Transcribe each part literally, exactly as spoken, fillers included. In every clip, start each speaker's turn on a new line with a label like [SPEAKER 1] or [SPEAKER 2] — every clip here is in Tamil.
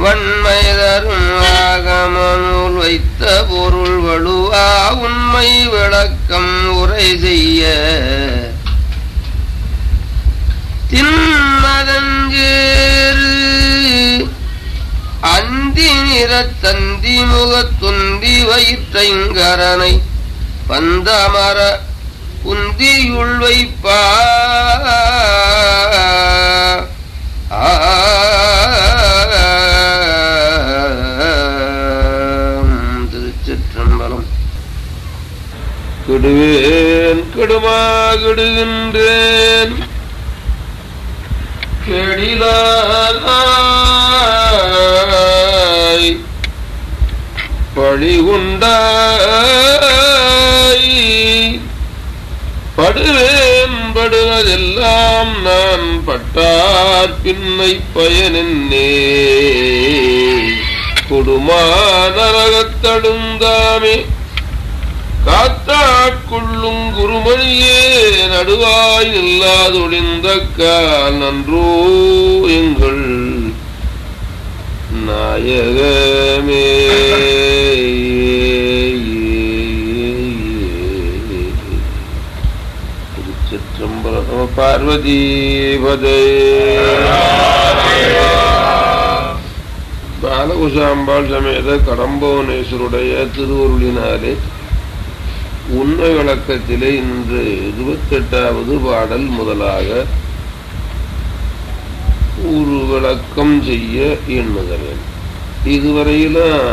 [SPEAKER 1] வன்மைதரும் ஆகமநூல் வைத்த பொருள் வலுவா உண்மை விளக்கம் உரை செய்ய தின்மதஞ்சேரு அந்தி நிறத்தந்தி முகத்துந்தி வயிற்றைங்கரனை பந்தமர குந்தியுள் வைப்பா திருச்சிற்றம்பலம். கெடுவேன் கெடுமா கெடுகின்றேன் கெடிலாய் பழிகுண்டாய் படுவேன் படுவதெல்லாம் நான் பட்டார் பின்னை பயனென்னே கொடுமா நரகத்தடுந்தாமே காத்தாட்கொள்ளும் குருமணியே நடுவாய் நில்லாதொழிந்த கால் நன்றோ எங்கள் நாயகமே. திருச்சிற்றம்பலம். பார்வதீபதே. பாலகுசாம்பாள் சமேத கடம்பவனேஸ்வருடைய திருவருளினாலே உண்மை விளக்கத்திலே இன்று இருபத்தி எட்டாவது பாடல் முதலாக ஒரு விளக்கம் செய்ய எண்ணுகிறேன். இதுவரையிலும்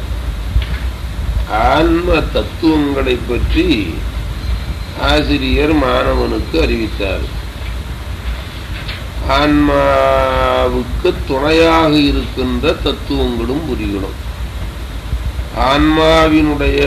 [SPEAKER 1] ஆன்ம தத்துவங்களை பற்றி ஆசிரியர் மாணவனுக்கு அறிவித்தார். ஆன்மாவுக்கு துணையாக இருக்கின்ற தத்துவங்களும் புரிகளும், ஆன்மாவினுடைய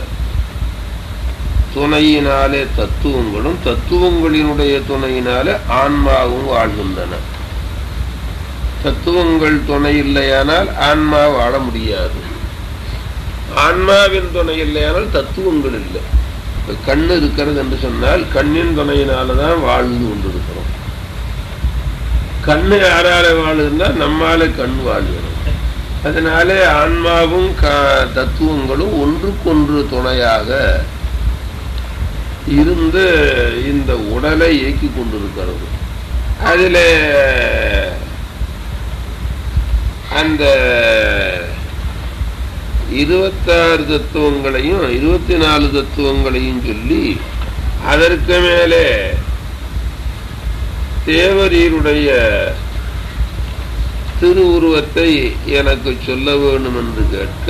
[SPEAKER 1] துணையினாலே தத்துவங்களும், தத்துவங்களினுடைய துணையினாலே ஆன்மாவும் வாழ்கின்றன. தத்துவங்கள் துணை இல்லையானால் ஆன்மா வாழ முடியாது. ஆன்மாவின் துணை இல்லையானால் தத்துவங்கள் இல்லை. கண்ணு இருக்கிறது என்று சொன்னால் கண்ணின் துணையினால்தான் வாழ்ந்து கொண்டிருக்கிறோம். கண்ணு யாரால வாழுதுன்னா நம்மால கண் வாழ்கிறோம். அதனாலே ஆன்மாவும் தத்துவங்களும் ஒன்றுக்கொன்று துணையாக இருந்து இந்த உடலை இயக்கி கொண்டிருக்கிறது. அதில் அந்த இருபத்தாறு தத்துவங்களையும் இருபத்தி நாலு தத்துவங்களையும் சொல்லி அதற்கு மேலே தேவரீருடைய திருவுருவத்தை எனக்கு சொல்ல வேண்டும் என்று கேட்க,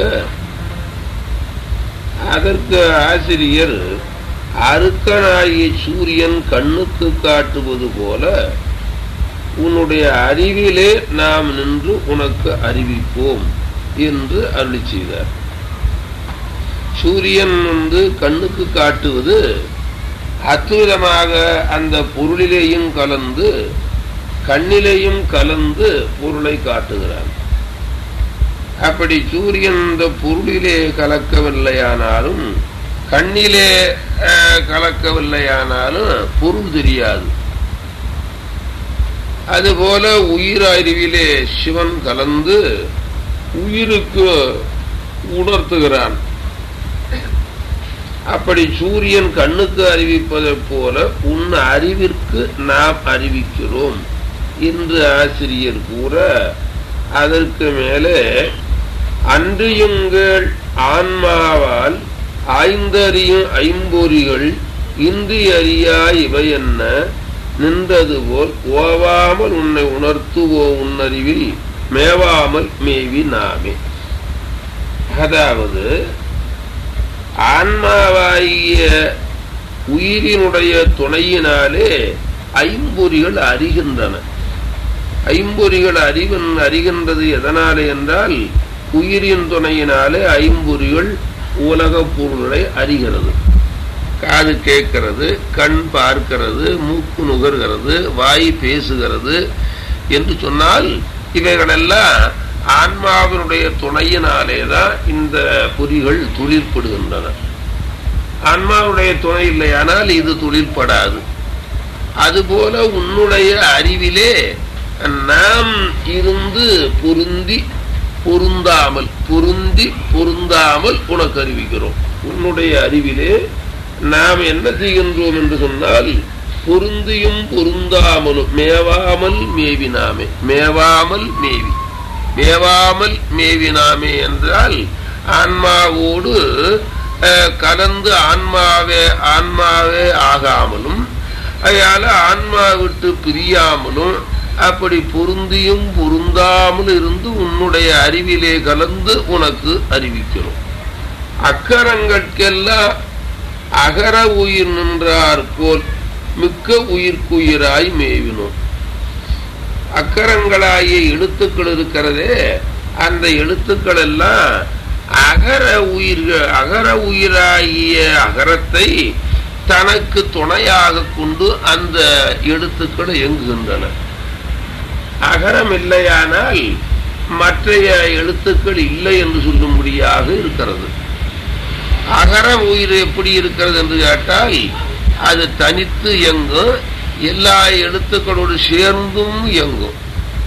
[SPEAKER 1] அதற்கு ஆசிரியர் அருக்கனாகிய சூரியன் கண்ணுக்கு காட்டுவது போல உன்னுடைய அறிவிலே நாம் நின்று உனக்கு அறிவிப்போம் என்று அருளி செய்தார். சூரியன் வந்து கண்ணுக்கு காட்டுவது அற்புதமாக அந்த பொருளிலேயும் கலந்து கண்ணிலேயும் கலந்து பொருளை காட்டுகிறார். அப்படி சூரியன் இந்த பொருளிலே கலக்கவில்லையானாலும் கண்ணிலே கலக்கவில்லையானாலும் பொருள் தெரியாது. அதுபோல உயிர் அறிவிலே சிவன் கலந்து உயிருக்கு உணர்த்துகிறான். அப்படி சூரியன் கண்ணுக்கு அறிவிப்பதை போல உன் அறிவிற்கு நாம் அறிவிக்கிறோம் என்று ஆசிரியர் கூற, அதற்கு மேலே அன்றியுங்கள் ஆன்மாவால் ஆய்ந்தறியும் ஐம்பொறிகள் இன்றி அறியா இவை என்ன நின்றது போல் ஓவாமல் உன்னை உணர்த்துவோ உன்னறிவில் மேவாமல் மேவி நாமே. அதாவது ஆன்மாவாகிய உயிரினுடைய துணையினாலே ஐம்பொறிகள் அறிகின்றன. ஐம்பொறிகள் அறிவன் அறிகின்றது எதனாலே என்றால் உயிரின் துணையினாலே ஐம்பொறிகள் உலக பொருள்களை அறிகிறது. காது கேட்கிறது, கண் பார்க்கிறது, மூக்கு நுகர்கிறது, வாய் பேசுகிறது என்று சொன்னால் இவைகளெல்லாம் ஆன்மாவினுடைய துணையினாலேதான் இந்த பொறிகள் தொழிற்படுகின்றன. ஆன்மாவுடைய துணை இல்லையானால் இது தொழிற்படாது. அதுபோல உன்னுடைய அறிவிலே நாம் இருந்து பொருந்தி பொருந்தாமல் பொருந்தி பொருந்தாமல் உனக்கு அறிவிக்கிறோம். உன்னுடைய அறிவிலே நாம் என்ன செய்கின்றோம் என்று சொன்னால் பொருந்தியும் பொருந்தாமலும் மேவாமல் மேவினாமே. மேவாமல் மேவி மேவாமல் மேவினாமே என்றால் ஆன்மாவோடு கலந்து ஆன்மாவே ஆன்மாவே ஆகாமலும் அதனால ஆன்மா விட்டு பிரியாமலும் அப்படி பொருந்தியும் பொருந்தாமல் இருந்து உன்னுடைய அறிவிலே கலந்து உனக்கு அறிவிக்கிறோம். அக்கரங்கட்கெல்லாம் அகர உயிர் நின்றார் போல் மிக்க உயிர்க்குயிராய் மேவினோம். அக்கரங்களாகிய எழுத்துக்கள் இருக்கிறதே, அந்த எழுத்துக்கள் எல்லாம் அகர உயிர்கள் அகர உயிராகிய அகரத்தை தனக்கு துணையாக கொண்டு அந்த எழுத்துக்கள் இயங்குகின்றன. அகரம் இல்லையானால் மற்றைய எழுத்துக்கள் இல்லை என்று சொல்லும்படியாக இருக்கிறது. அகர உயிர் எப்படி இருக்கிறது என்று கேட்டால் அது தனித்து இயங்கும், எல்லா எழுத்துக்களோடு சேர்ந்தும் இயங்கும்.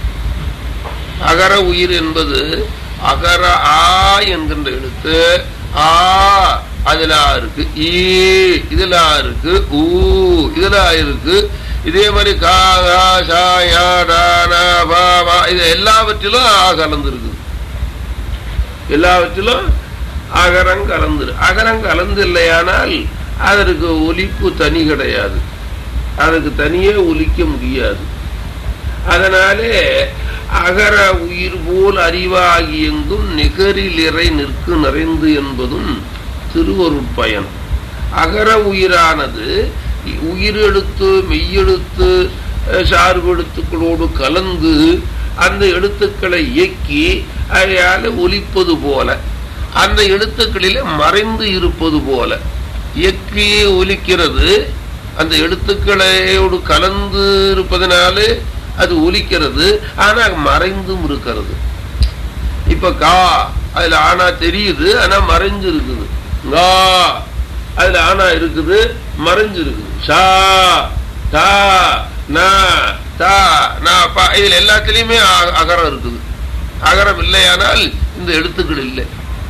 [SPEAKER 1] அகர உயிர் என்பது அகர ஆ என்கின்ற எழுத்து ஆ அதுலா இருக்கு, ஈ இதுலா இருக்கு, ஊ இதுலா இருக்கு. இதே மாதிரி கா கா சா யா டா நா பா வா இது எல்லாவற்றிலும் ஆ கலந்து இருக்குது. எல்லாவற்றிலும் அகரம் கலந்து அகரம் கலந்து இல்லையானால் அதற்கு ஒலிப்பு தனி கிடையாது, அதுக்கு தனியே ஒலிக்க முடியாது. அதனாலே அகர உயிர் போல் அறிவாகி எங்கும் நிகரில் இறை நிற்கு நிறைந்து என்பதும் திருவருட்பயன். அகர உயிரானது உயிரெழுத்து மெய்யெழுத்து சார்பு எழுத்துக்களோடு கலந்து அந்த எழுத்துக்களை இயக்கி அதையால ஒலிப்பது போல, அந்த எழுத்துக்களிலே மறைந்து இருப்பது போல இயக்கி ஒலிக்கிறது. அந்த எழுத்துக்களோடு கலந்து இருப்பதனாலே அது ஒலிக்கிறது, ஆனா மறைந்தும் இருக்கிறது. இப்ப கா அதுல ஆனா தெரியுது, ஆனா மறைஞ்சு இருக்குது. கா அதுல ஆனா இருக்குது, மறைஞ்சு இருக்குது. ஷா தா நா தா நா பா இதுல எல்லாத்திலையுமே அகரம் இருக்குது. அகரம் இல்லையானால் இந்த எழுத்துக்கள் இல்லை,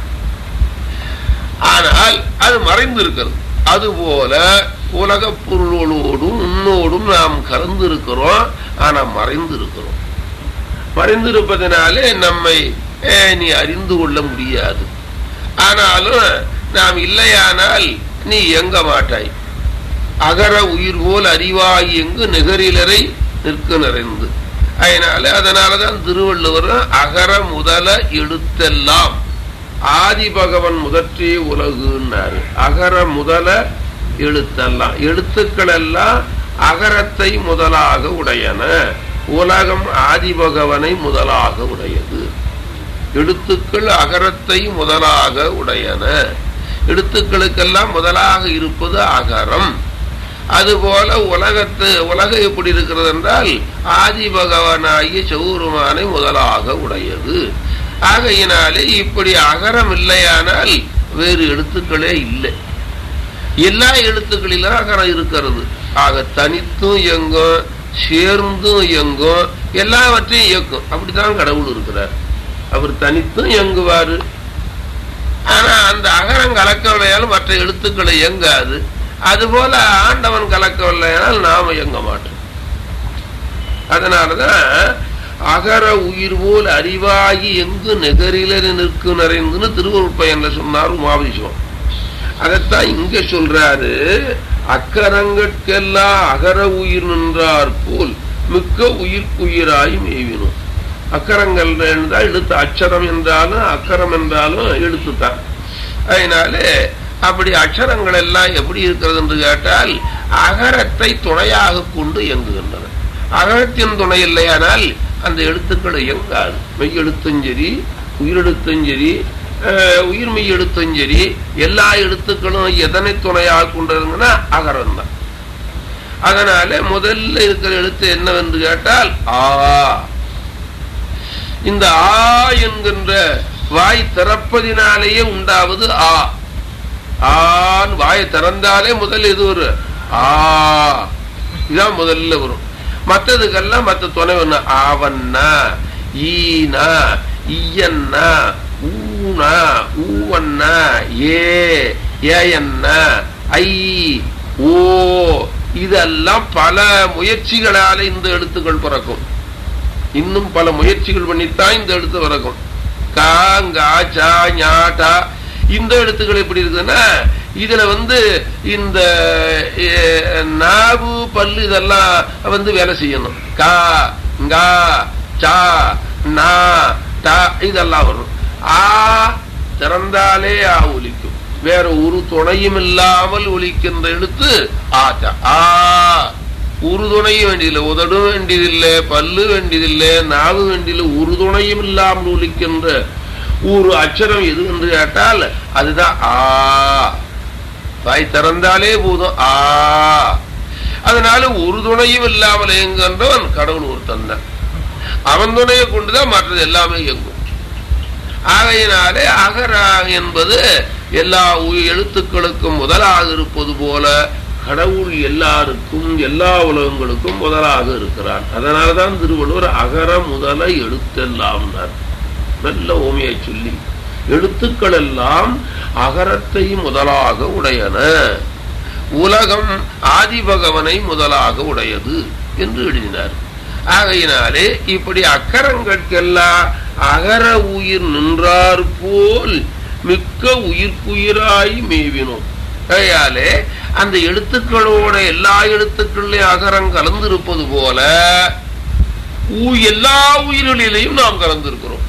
[SPEAKER 1] ஆனால் அது மறைந்து இருக்கிறது. அதுபோல உலக பொருளோடும் உன்னோடும் நாம் கலந்து இருக்கிறோம், ஆனா மறைந்து இருக்கிறோம். மறைந்திருப்பதனாலே நம்மை நீ அறிந்து கொள்ள முடியாது. ஆனாலும் நாம் இல்லையானால் நீ எங்க மாட்டாய். அகர உயிர் போல் அறிவாய் எங்கு நிகரிலரை நிற்க நிறைந்து. அதனால அதனாலதான் திருவள்ளுவர் அகர முதல எழுத்தெல்லாம் ஆதி பகவன் முதற்றே உலகுன்னாரு. அகர முதல எழுத்தெல்லாம் எழுத்துக்கள் எல்லாம் அகரத்தை முதலாக உடையன, உலகம் ஆதி பகவனை முதலாக உடையது. எழுத்துக்கள் அகரத்தை முதலாக உடையன, எழுத்துக்களுக்கெல்லாம் முதலாக இருப்பது அகரம். அதுபோல உலகத்து உலகம் எப்படி இருக்கிறது என்றால் ஆதி பகவானாகிய சிவபெருமானை முதலாக உடையது. ஆகையினாலே இப்படி அகரம் இல்லையானால் வேறு எழுத்துக்களே இல்லை. எல்லா எழுத்துக்களிலும் அகரம் இருக்கிறது. ஆக தனித்தும் இயங்கும், சேர்ந்தும் இயங்கும், எல்லாவற்றையும் இயக்கும். அப்படித்தான் கடவுள் இருக்கிறார். அவர் தனித்தும் இயங்குவாரு, ஆனா அந்த அகரம் கலக்கவில்லையாலும் மற்ற எழுத்துக்களை இயங்காது. அதுபோல ஆண்டவன் கலக்கவில்லையானால் நாம இயங்க மாட்டோம். அதனாலதான் அகர உயிர் போல் அறிவாகி எங்கு நெகரிலர் நிற்கு நிறைந்துன்னு திருவருட்பயன்ல சொன்னார் உமாவிஸ்வம். அதைத்தான் இங்க சொல்றாரு. அக்கரங்கட்கெல்லாம் அகர உயிர் நின்றார் போல் மிக்க உயிர்க்குயிராய் மேவினோம். அக்கரங்கள் என்றால் எழுத்து, அச்சரம் என்றாலும் அக்கரம் என்றாலும் எழுத்துத்தான். அதனாலே அப்படி அக்ஷரங்கள் எல்லாம் எப்படி இருக்கிறது என்று கேட்டால் அகரத்தை துணையாக கொண்டு இயங்குகின்றன. அகரத்தின் துணை இல்லையானால் அந்த எழுத்துக்கள் இயங்காது. மெய் எழுத்துஞ்சரி, உயிரெழுத்துஞ்சரி, உயிர் மெய் எழுத்துஞ்சரி, எல்லா எழுத்துக்களும் எதனை துணையாக கொண்டிருங்கன்னா அகரம் தான். அதனால முதல்ல இருக்கிற எழுத்து என்னவென்று கேட்டால் ஆ. இந்த ஆ என்கின்ற வாய் திறப்பதினாலேயே உண்டாவது ஆ. ஆன் வாயை திறந்தாலே முதல் இது ஒரு ஆ, இதான் முதல்ல வரும். மற்றதுக்கெல்லாம் மற்ற துணை ஒண்ணு ஆவண்ணா ஈனா ஈயன்னா ஊனா ஊவன்னா ஏ ஏன்னா ஐ ஓ இதெல்லாம் பல முயற்சிகளால இந்த எழுத்துக்கள் பிறக்கும். இன்னும் பல முயற்சிகள் பண்ணித்தான் இந்த எழுத்து பிறக்கும். கா கா சா ஞா டா இந்த எழுத்துக்கள் எப்படி இருக்குதுன்னா இதுல வந்து இந்த நாவு பல்லு இதெல்லாம் வந்து வேலை செய்யணும். கா கா சா நா டா இதெல்லாம் வரும். ஆ திறந்தாலே ஆ ஒலிக்கும். வேற ஒரு துணையும் இல்லாமல் ஒலிக்கின்ற எழுத்து ஆச்சா. ஆ ஒரு துணையும் வேண்டியதில்லை, உதடும் வேண்டியதில்லை, பல்லு வேண்டியதில்லை, நாவு வேண்டியதில்லை, ஒரு துணையும் இல்லாமல் ஒலிக்கின்ற ஒரு அச்சரம் எது என்று கேட்டால் அதுதான் ஆ. வாய் திறந்தாலே போதும் ஆ. அதனால ஒரு துணையும் இல்லாமல் இயங்குகின்றவன் கடவுள் ஒருத்தன் தான். அவன் துணையை கொண்டுதான் மற்றது எல்லாமே இயங்கும். ஆகையினாலே அகரா என்பது எல்லா எழுத்துக்களுக்கும் முதலாக இருப்பது போல கடவுள் எல்லாருக்கும் எல்லா உலகங்களுக்கும் முதலாக இருக்கிறான். அதனாலதான் திருவள்ளுவர் அகர முதல எழுத்தெல்லாம் நல்ல ஓமையை சொல்லி எழுத்துக்கள் எல்லாம் அகரத்தை முதலாக உடையன, உலகம் ஆதிபகவனை முதலாக உடையது என்று எழுதினார். ஆகையினாலே இப்படி அக்கரங்கட்கெல்லாம் அகர உயிர் நின்றார் போல் மிக்க உயிர்க்குயிராய் மேவினோம். கையாலே அந்த எழுத்துக்களோட எல்லா எழுத்துக்களையும் அகரம் கலந்திருப்பது போல எல்லா உயிர்களிலையும் நாம் கலந்திருக்கிறோம்.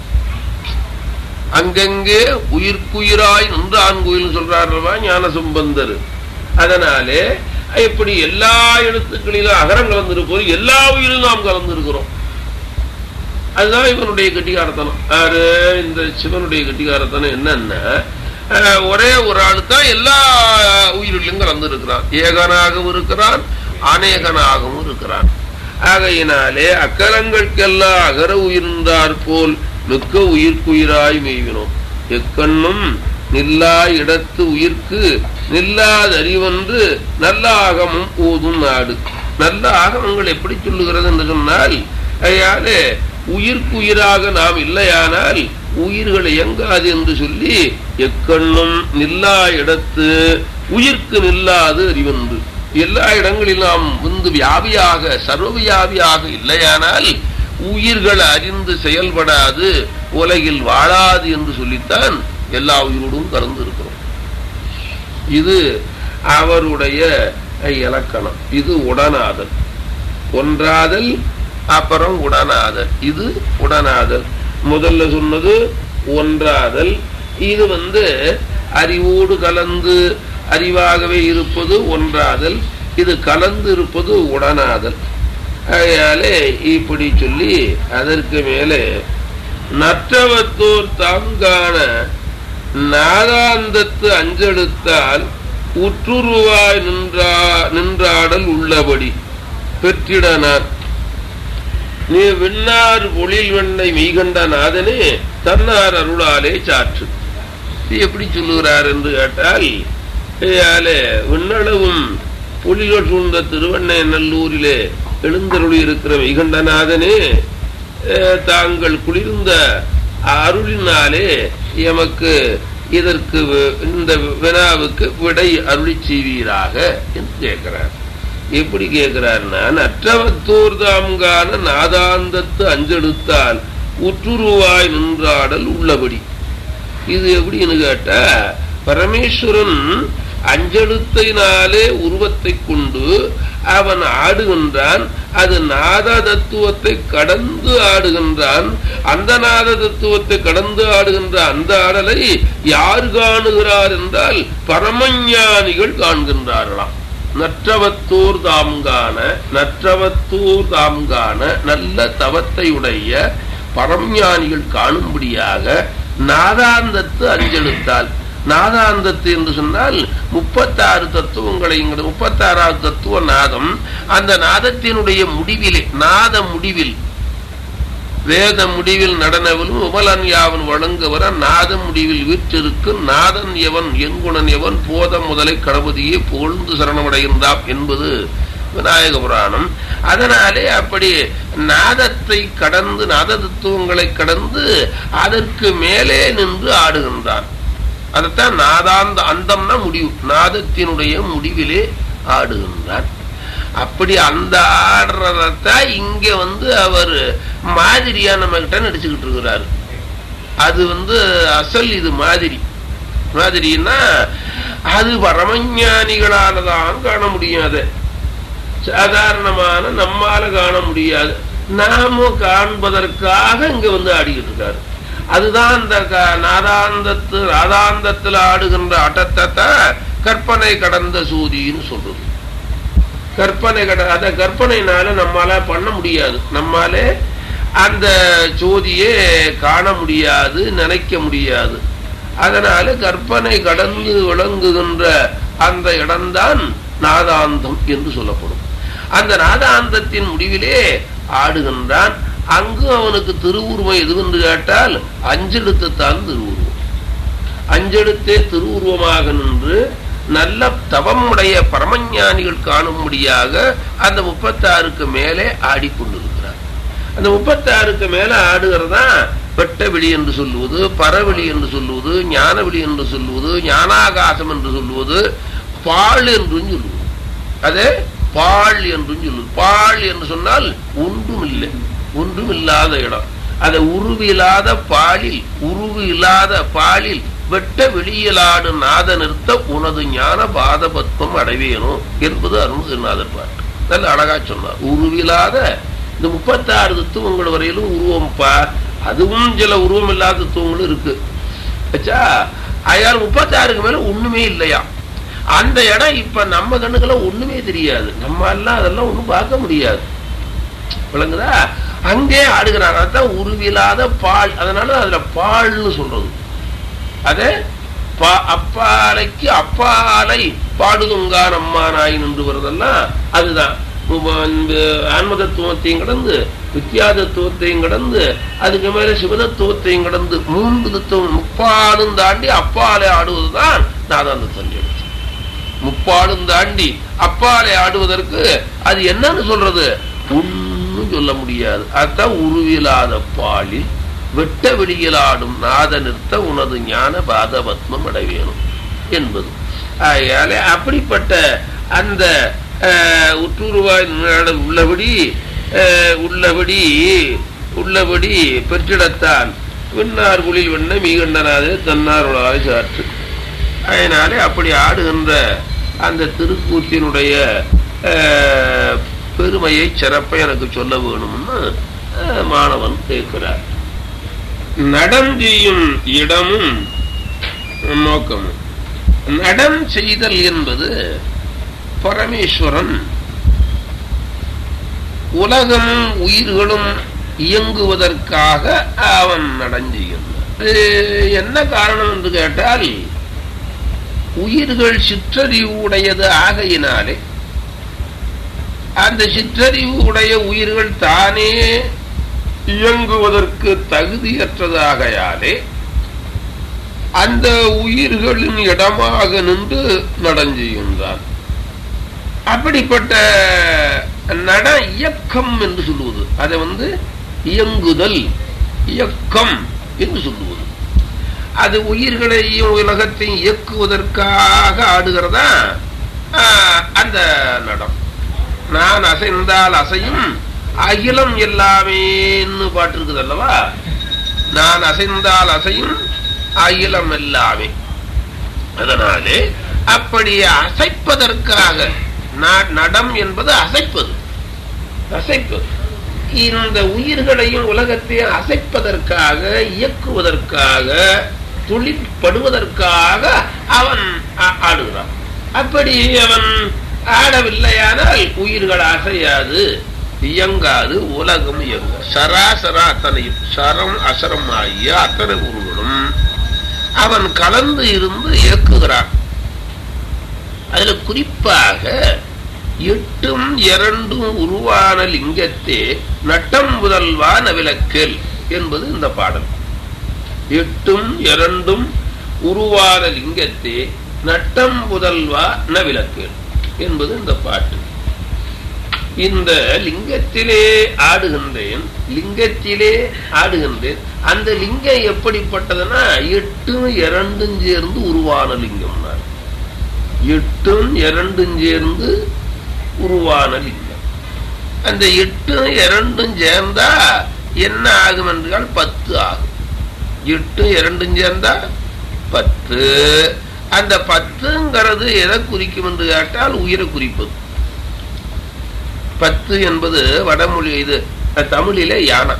[SPEAKER 1] அங்கங்கே உயிர்க்குயிராய் நின்றான் கோயில் சொல்றாருவா ஞான சம்பந்தர். அதனாலே இப்படி எல்லா எழுத்துக்களிலும் அகரம் கலந்திருப்போம், எல்லா உயிரிலும் நாம் கலந்திருக்கிறோம். அதுதான் இவனுடைய கெட்டிகாரத்தனம். யாரு இந்த சிவனுடைய கெட்டிகாரத்தனம் என்னன்னா ஒரே ஒரு ஆள் தான் எல்லா உயிரிலும் கலந்து இருக்கிறான். ஏகனாகவும் இருக்கிறான், அநேகனாகவும் இருக்கிறான். ஆகையினாலே அக்கரங்களுக்கெல்லாம் அகர உயிர்ந்தார் போல் மிக்க உயிர்க்குயிராய் மேய்வினோம். எக்கண்ணும் நில்லா இடத்து உயிர்க்கு நில்லாதறிவென்று நல்ல ஆகமும் ஓதும் நாடு. நல்ல ஆகமங்கள் எப்படி சொல்லுகிறது என்று சொன்னால் ஐயாலே உயிர்க்குயிராக நாம் இல்லையானால் உயிர்கள் இயங்காது என்று சொல்லி எக்கண்ணும் நில்லா இடத்து உயிர்க்கு நில்லாது அறிவென்று எல்லா இடங்களில் நாம் வந்து வியாபியாக சர்வ வியாபியாக இல்லையானால் உயிர்கள் அறிந்து செயல்படாது, உலகில் வாழாது என்று சொல்லித்தான் எல்லா உயிரோடும் கலந்து இருக்கிறோம். இது அவருடைய இலக்கணம். இது உடனாதல், ஒன்றாதல், அப்புறம் உடனாதல். இது உடனாதல். முதல்ல சொன்னது ஒன்றாதல். இது வந்து அறிவோடு கலந்து அறிவாகவே இருப்பது ஒன்றாதல். இது கலந்து இருப்பது உடனாதல். அதனாலே இப்படி சொல்லி அதற்கு மேலே நற்றவத்தோர் தாங்கான நாதாந்தத்து அஞ்செழுத்தால் உற்றுருவாய் நின்றா நின்றாடல் உள்ளபடி பெற்றிடனார் நீ விண்ணார் ஒளில் வெண்ணை மெய்கண்ட நாதனே தன்னார் அருளாலே சாற்று. எப்படி சொல்லுகிறார் என்று கேட்டால் விண்ணளவும் புலிகள் சூழ்ந்த திருவண்ணை நல்லூரிலே எழுந்தருளி இருக்கிற மெய்கண்டநாதனே தாங்கள் குளிர்ந்த அருளினாலே எமக்கு இதற்கு இந்த வினாவுக்கு விடை அருளி செய்வீராக என்று கேட்கிறார். எப்படி கேட்கிறார்னா நற்றவத்தோர் தாம்கான நாதாந்தத்து அஞ்செடுத்தால் உற்றுருவாய் நின்றாடல் உள்ளபடி. இது எப்படின்னு கேட்டா பரமேஸ்வரன் அஞ்செழுத்தினாலே உருவத்தை கொண்டு அவன் ஆடுகின்றான். அது நாத தத்துவத்தை கடந்து ஆடுகின்றான். அந்த நாத தத்துவத்தை கடந்து ஆடுகின்ற அந்த ஆடலை யார் காணுகிறார் என்றால் பரமஞானிகள் காண்கின்றார்களாம். நற்றவத்தூர் தாம்கான நற்றவத்தூர் தாம்கான நல்ல தவத்தையுடைய பரமஞானிகள் காணும்படியாக நாதாந்தத்து அஞ்செழுத்தால். நாதாந்தத்து என்று சொன்னால் முப்பத்தாறு தத்துவங்களை முப்பத்தாறாவது தத்துவ நாதம். அந்த நாதத்தினுடைய முடிவிலே நாத முடிவில் வேத முடிவில் நடனவிலும் உமலன் யாவன் வழங்குவர நாத முடிவில் வீற்றிருக்கு நாதன் எவன் எங்குணன் எவன் போதம் முதலை கணபதியே புகழ்ந்து சரணமடைகின்றான் என்பது விநாயக புராணம். அதனாலே அப்படி நாதத்தை கடந்து நாத தத்துவங்களை கடந்து அதற்கு மேலே நின்று ஆடுகின்றான். அதைத்தான் நாதாந்த அந்தம்னா முடிவு, நாதத்தினுடைய முடிவிலே ஆடுகின்றான். அப்படி அந்த ஆடுறதான் இங்க வந்து அவர் மாதிரியா நம்ம கிட்ட நடிச்சுக்கிட்டு இருக்கிறாரு. அது வந்து அசல், இது மாதிரி. மாதிரின்னா அது பரமஞானிகளால தான் காண முடியாது, சாதாரணமான நம்மால காண முடியாது. நாம காண்பதற்காக இங்க வந்து ஆடிக்கிட்டு இருக்காரு. அதுதான் அந்த நாதாந்தத்து ராதாந்தத்துல ஆடுகின்ற ஆட்டத்தை கற்பனை கடந்த சூதின்னு சொல்றது. கற்பனை கட அத கற்பனைனால நம்மால பண்ண முடியாது, நம்மாலே அந்த ஜோதியே காண முடியாது, நினைக்க முடியாது. அதனால கற்பனை கடந்து விளங்குகின்ற அந்த இடம்தான் நாதாந்தம் என்று சொல்லப்படும். அந்த நாதாந்தத்தின் முடிவிலே ஆடுகின்றான். அங்கு அவனுக்கு திருவுருவம் எதுவென்று கேட்டால் அஞ்செழுத்துத்தான் திருவுருவம். அஞ்செழுத்தே திருவுருவமாக நின்று நல்ல தவமுடைய பரமஞானிகள் காணும்படியாக அந்த முப்பத்தாறுக்கு மேலே ஆடிக்கொண்டிருக்கிறார். அந்த முப்பத்தாறுக்கு மேல ஆடுகிறதா வெட்டவெளி என்று சொல்லுவது, பரவெளி என்று சொல்லுவது, ஞானவெளி என்று சொல்லுவது, ஞானாகாசம் என்று சொல்லுவது, பால் என்றும் சொல்லுவது. அதே பால் என்றும் சொல்லுவது. பால் என்று சொன்னால் ஒன்றும் இல்லை, ஒன்றும் இல்லாத இடம். அதை உருவில்லாத பாலில், உருவு இல்லாத பாலில் வெட்ட வெளியிலாடு நாத நிறுத்த உனது ஞான பாத பத்மம் அடைவேணும் என்பது அருணகிரிநாதர் பாட்டு. நல்ல அழகா சொன்னார். உருவில்லாத இந்த முப்பத்தாறு தத்துவங்கள் வரையிலும் உருவம்ப்பா, அதுவும் சில உருவம் இல்லாத தத்துவங்களும் இருக்கு. ஆச்சா, அயால் முப்பத்தாறுக்கு மேல ஒண்ணுமே இல்லையா. அந்த இடம் இப்ப நம்ம கண்ணுக்கெல்லாம் ஒண்ணுமே தெரியாது, நம்ம எல்லாம் அதெல்லாம் ஒண்ணும் பார்க்க முடியாது. விளங்குதா? அங்கே ஆடுகிறாங்க. அதான் உருவில்லாத பால். அதனால அதுல பால்னு சொல்றது. அதே அப்பாலைக்கு அப்பாலை பாடுதுங்கா நம்மானாய் நின்று வருதெல்லாம் அதுதான். ஆன்மதத்துவத்தையும் கடந்து வித்தியாதத்துவத்தையும் கடந்து அதுக்கு மேல சிவதத்துவத்தையும் கடந்து மூன்று தத்துவம் முப்பாலும் தாண்டி அப்பாலை ஆடுவதுதான் நாதாந்த சஞ்சயம். முப்பாலும் தாண்டி அப்பாலை ஆடுவதற்கு அது என்னன்னு சொல்றது ஒன்னும் சொல்ல முடியாது. அதுதான் உருவிலாத பாலில் வெட்ட வெளியிலாடும் நாத நிறுத்த உனது ஞான பாத பத்மம் அடைவேணும் என்பது. ஆகையாலே அப்படிப்பட்ட அந்த உற்றுருவாய் உள்ளபடி உள்ளபடி உள்ளபடி பெற்றிடத்தான் விண்ணார் குளில் வெண்ண மீகண்டனாது தன்னாருடைய சாற்று. அதனாலே அப்படி ஆடுகின்ற அந்த திருக்கூத்தினுடைய பெருமையை சிறப்பை எனக்கு சொல்ல வேணும்னு மாணவன் கேட்கிறார். நடம் செய்யும் இடமும் நோக்கமும். நடம் செய்தல் என்பது பரமேஸ்வரன் உலகமும் உயிர்களும் இயங்குவதற்காக அவன் நடஞ்செய்கின்றான். என்ன காரணம் என்று கேட்டால் உயிர்கள் சிற்றறிவு உடையது ஆகையினாலே அந்த சிற்றறிவு உடைய உயிர்கள் தானே இயங்குவதற்கு தகுதியற்றதாகையாலே அந்த உயிர்களின் இடமாக நின்று நடஞ்செய்கின்றான். அப்படிப்பட்ட நட இயக்கம் என்று சொல்லுவது, அதை வந்து இயங்குதல் இயக்கம் என்று சொல்லுவது. அது உயிர்களையும் உலகத்தையும் இயக்குவதற்காக ஆடுகிறதா அந்த நடம். நான் அசைந்தால் அசையும் அகிலம் எல்லாமேன்னு பாட்டு இருக்குது அல்லவா. நான் அசைந்தால் அசையும் அகிலம் எல்லாமே. அதனாலே அப்படி அசைப்பதற்காக நடம் என்பது அசைப்பது, அசைப்பது. இந்த உயிர்களையும் உலகத்தையும் அசைப்பதற்காக இயக்குவதற்காக தொழிற்படுவதற்காக அவன் ஆடுகிறான். அப்படி அவன் ஆடவில்லையானால் உயிர்கள் அசையாது, இயங்காது, உலகம் இயங்க. சராசரா அத்தனையும் சரம் அசரம் ஆகிய அத்தனை பொருள்களும் அவன் கலந்து இருந்து இயக்குகிறான். அதுல குறிப்பாக எட்டும் இரண்டும் உருவான லிங்கத்தே நட்டம் முதல்வா நவிலக்கேல் என்பது இந்த பாடல். எட்டும் இரண்டும் உருவான லிங்கத்தே நட்டம் முதல்வா நவிலக்கேல் என்பது இந்த பாட்டு. இந்த லிங்கத்திலே ஆடுகின்றேன், லிங்கத்திலே ஆடுகின்றேன். அந்த லிங்கம் எப்படிப்பட்டதுன்னா எட்டும் இரண்டும் சேர்ந்து உருவான லிங்கம். எட்டும் இரண்டும் சேர்ந்து உருவான லிங்கம். அந்த எட்டும் இரண்டும் சேர்ந்தா என்ன ஆகும் என்றால் பத்து ஆகும். எட்டும் இரண்டும் சேர்ந்தா பத்து. அந்த பத்துங்கிறது எதை குறிக்கும் என்று கேட்டால் உயிரை குறிப்பது. பத்து என்பது வடமொழி, இது தமிழில யானை,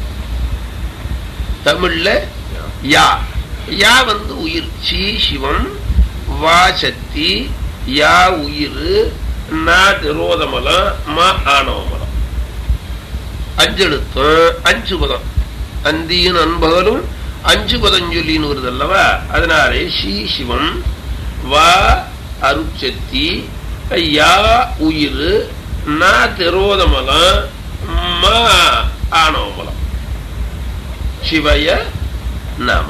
[SPEAKER 1] தமிழ்ல யா. யா வந்து உயிர். சி சிவம், வா சக்தி, யா உயிர், நா திரோதமலம், மா ஆணவமலம். அஞ்செழுத்தும் அஞ்சு பதம். அந்தியும் நண்பகலும் அஞ்சு பதஞ்சொல்லின்னு வருது அல்லவா. அதனாலே சி சிவம், வா அருட்சக்தி, யா உயிர், நா திரோதமலம், மா ஆணவமலம். சிவய நாம.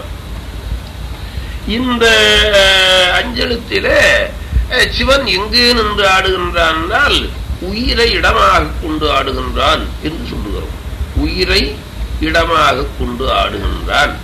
[SPEAKER 1] இந்த அஞ்செழுத்தில சிவன் எங்கு நின்று ஆடுகின்றான்? உயிரை இடமாக கொண்டு ஆடுகின்றான் என்று சொல்லுகிறோம். உயிரை இடமாக கொண்டு ஆடுகின்றான்.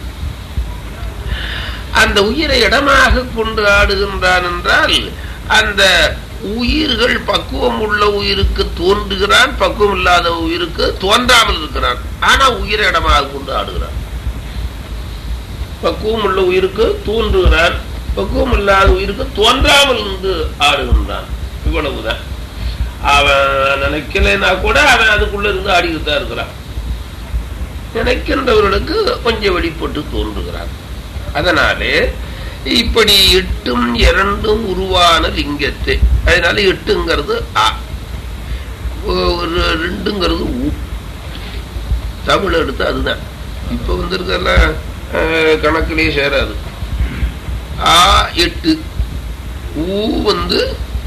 [SPEAKER 1] அந்த உயிரை இடமாக கொண்டு ஆடுகின்றான் என்றால் அந்த உயிர்கள் பக்குவம் உள்ள உயிருக்கு தோன்றுகிறான், பக்குவம் இல்லாத உயிருக்கு தோன்றாமல் இருக்கிறான். ஆனா உயிரை இடமாக கொண்டு ஆடுகிறான். பக்குவம் உள்ள உயிருக்கு தோன்றுகிறான், பக்குவம் இல்லாத உயிருக்கு தோன்றாமல் இருந்து ஆடுகின்றான். இவ்வளவுதான். அவன் நினைக்கலைன்னா கூட அவன் அதுக்குள்ள இருந்து ஆடிக்கிட்டு தான் இருக்கிறான். நினைக்கின்றவர்களுக்கு கொஞ்சம் வெளிப்பட்டு தோன்றுகிறான். அதனாலே இப்படி எட்டும் இரண்டும் உருவான லிங்கத்தை, அதனால எட்டுங்கிறது ஆ, ஒரு ரெண்டுங்கிறது ஊ. தமிழ் எடுத்து அதுதான் இப்ப வந்திருக்கெல்லாம் கணக்கிலேயே சேராது. ஆ எட்டு, ஊ வந்து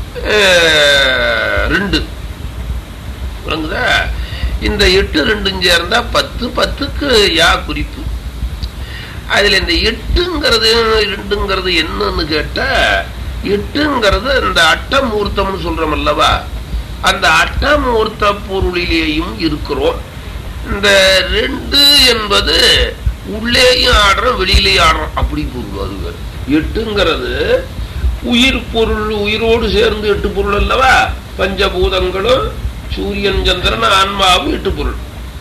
[SPEAKER 1] ரெண்டு. விளங்குதா? இந்த எட்டு ரெண்டும் சேர்ந்தா பத்து. பத்துக்கு யா குறிப்பு. அதுல இந்த எட்டுங்கிறது ரெண்டுங்கிறது என்னன்னு கேட்டா, எட்டுங்கிறது இந்த அட்டமூர்த்தம்னு சொல்றோம் அல்லவா, அந்த அட்டமூர்த்த பொருளிலேயும் இருக்கிறோம். இந்த ரெண்டு என்பது உள்ளேயும் ஆடுறோம், வெளியிலேயும் ஆடுறோம், அப்படி பொருள். அது எட்டுங்கிறது உயிர் பொருள், உயிரோடு சேர்ந்து எட்டு பொருள் அல்லவா. பஞ்சபூதங்களும் சூரியன் சந்திரன் ஆன்மாவும் எட்டு பொருள்.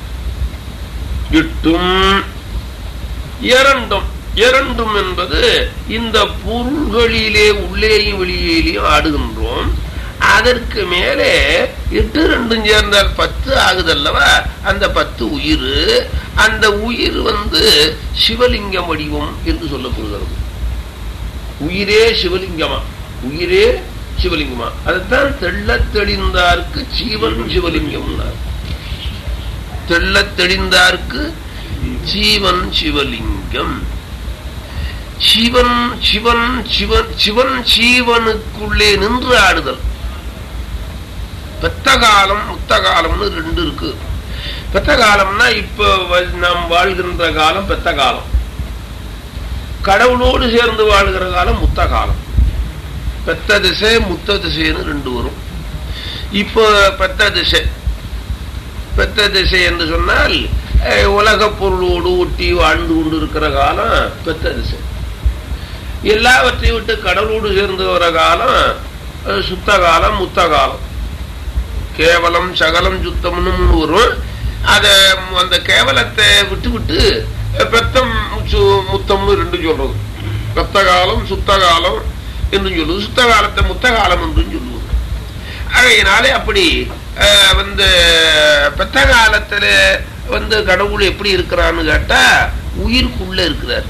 [SPEAKER 1] எட்டும் இரண்டும். இரண்டும் என்பது இந்த பொருள்களிலே உள்ளேயும் வெளியிலேயும் ஆடுகின்றோம். அதற்கு மேலே எட்டு ரெண்டும் சேர்ந்தால் பத்து ஆகுதல்லவா. அந்த பத்து உயிர். அந்த உயிர் வந்து சிவலிங்கம் வடிவம் என்று சொல்லப்படுகிறது. உயிரே சிவலிங்கமா, உயிரே சிவலிங்கமா. அதுதான் தெள்ள தெளிந்தார்க்கு ஜீவன் சிவலிங்கம். தெள்ள தெளிந்தார்க்கு ஜீவன் சிவலிங்கம். சிவன் சிவன் சிவன் சிவன் ஜீவனுக்குள்ளே நின்று ஆடுதல். பெத்த காலம் முத்த காலம்னு ரெண்டு இருக்கு. பெத்த காலம்னா இப்ப நாம் வாழ்கின்ற காலம் பெத்த காலம். கடவுளோடு சேர்ந்து வாழ்கிற காலம் முத்த காலம். பெத்த திசை முத்த திசைன்னு ரெண்டு வரும். இப்போ பெத்த திசை. பெத்த திசை என்று சொன்னால் உலக பொருளோடு ஒட்டி வாழ்ந்து கொண்டு இருக்கிற காலம் பெத்த திசை. எல்லாவற்றையும் விட்டு கடவுளோடு சேர்ந்து வர காலம் சுத்த காலம் முத்த காலம். கேவலம் சகலம் சுத்தம்னு வரும். அத அந்த கேவலத்தை விட்டு விட்டு பெத்தம் முத்தம்னு ரெண்டு சொல்றது. பெத்த காலம் சுத்த காலம் என்று சொல்லுவது, சுத்த காலத்தை முத்த காலம் என்று சொல்லுவது. அதனாலே அப்படி வந்து பெத்த காலத்துல வந்து கடவுள் எப்படி இருக்கிறான்னு கேட்டா உயிருக்குள்ள இருக்கிறார்.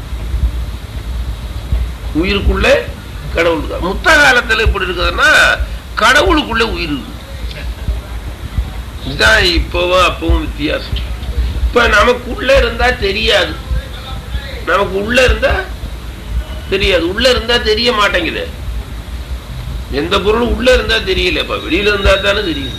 [SPEAKER 1] உயிருக்குள்ள கடவுள் இருக்கார். முத்த காலத்துல எப்படி இருக்குதுன்னா கடவுளுக்குள்ள உயிர் இருக்கு. இதுதான் இப்பவும் அப்பவும் வித்தியாசம். இப்ப நமக்கு உள்ள இருந்தா தெரியாது, நமக்கு உள்ள இருந்தா தெரியாது. உள்ள இருந்தா தெரிய மாட்டேங்குது. எந்த பொருளும் உள்ள இருந்தா தெரியல. இப்ப வெளியில இருந்தா தானே தெரியும்.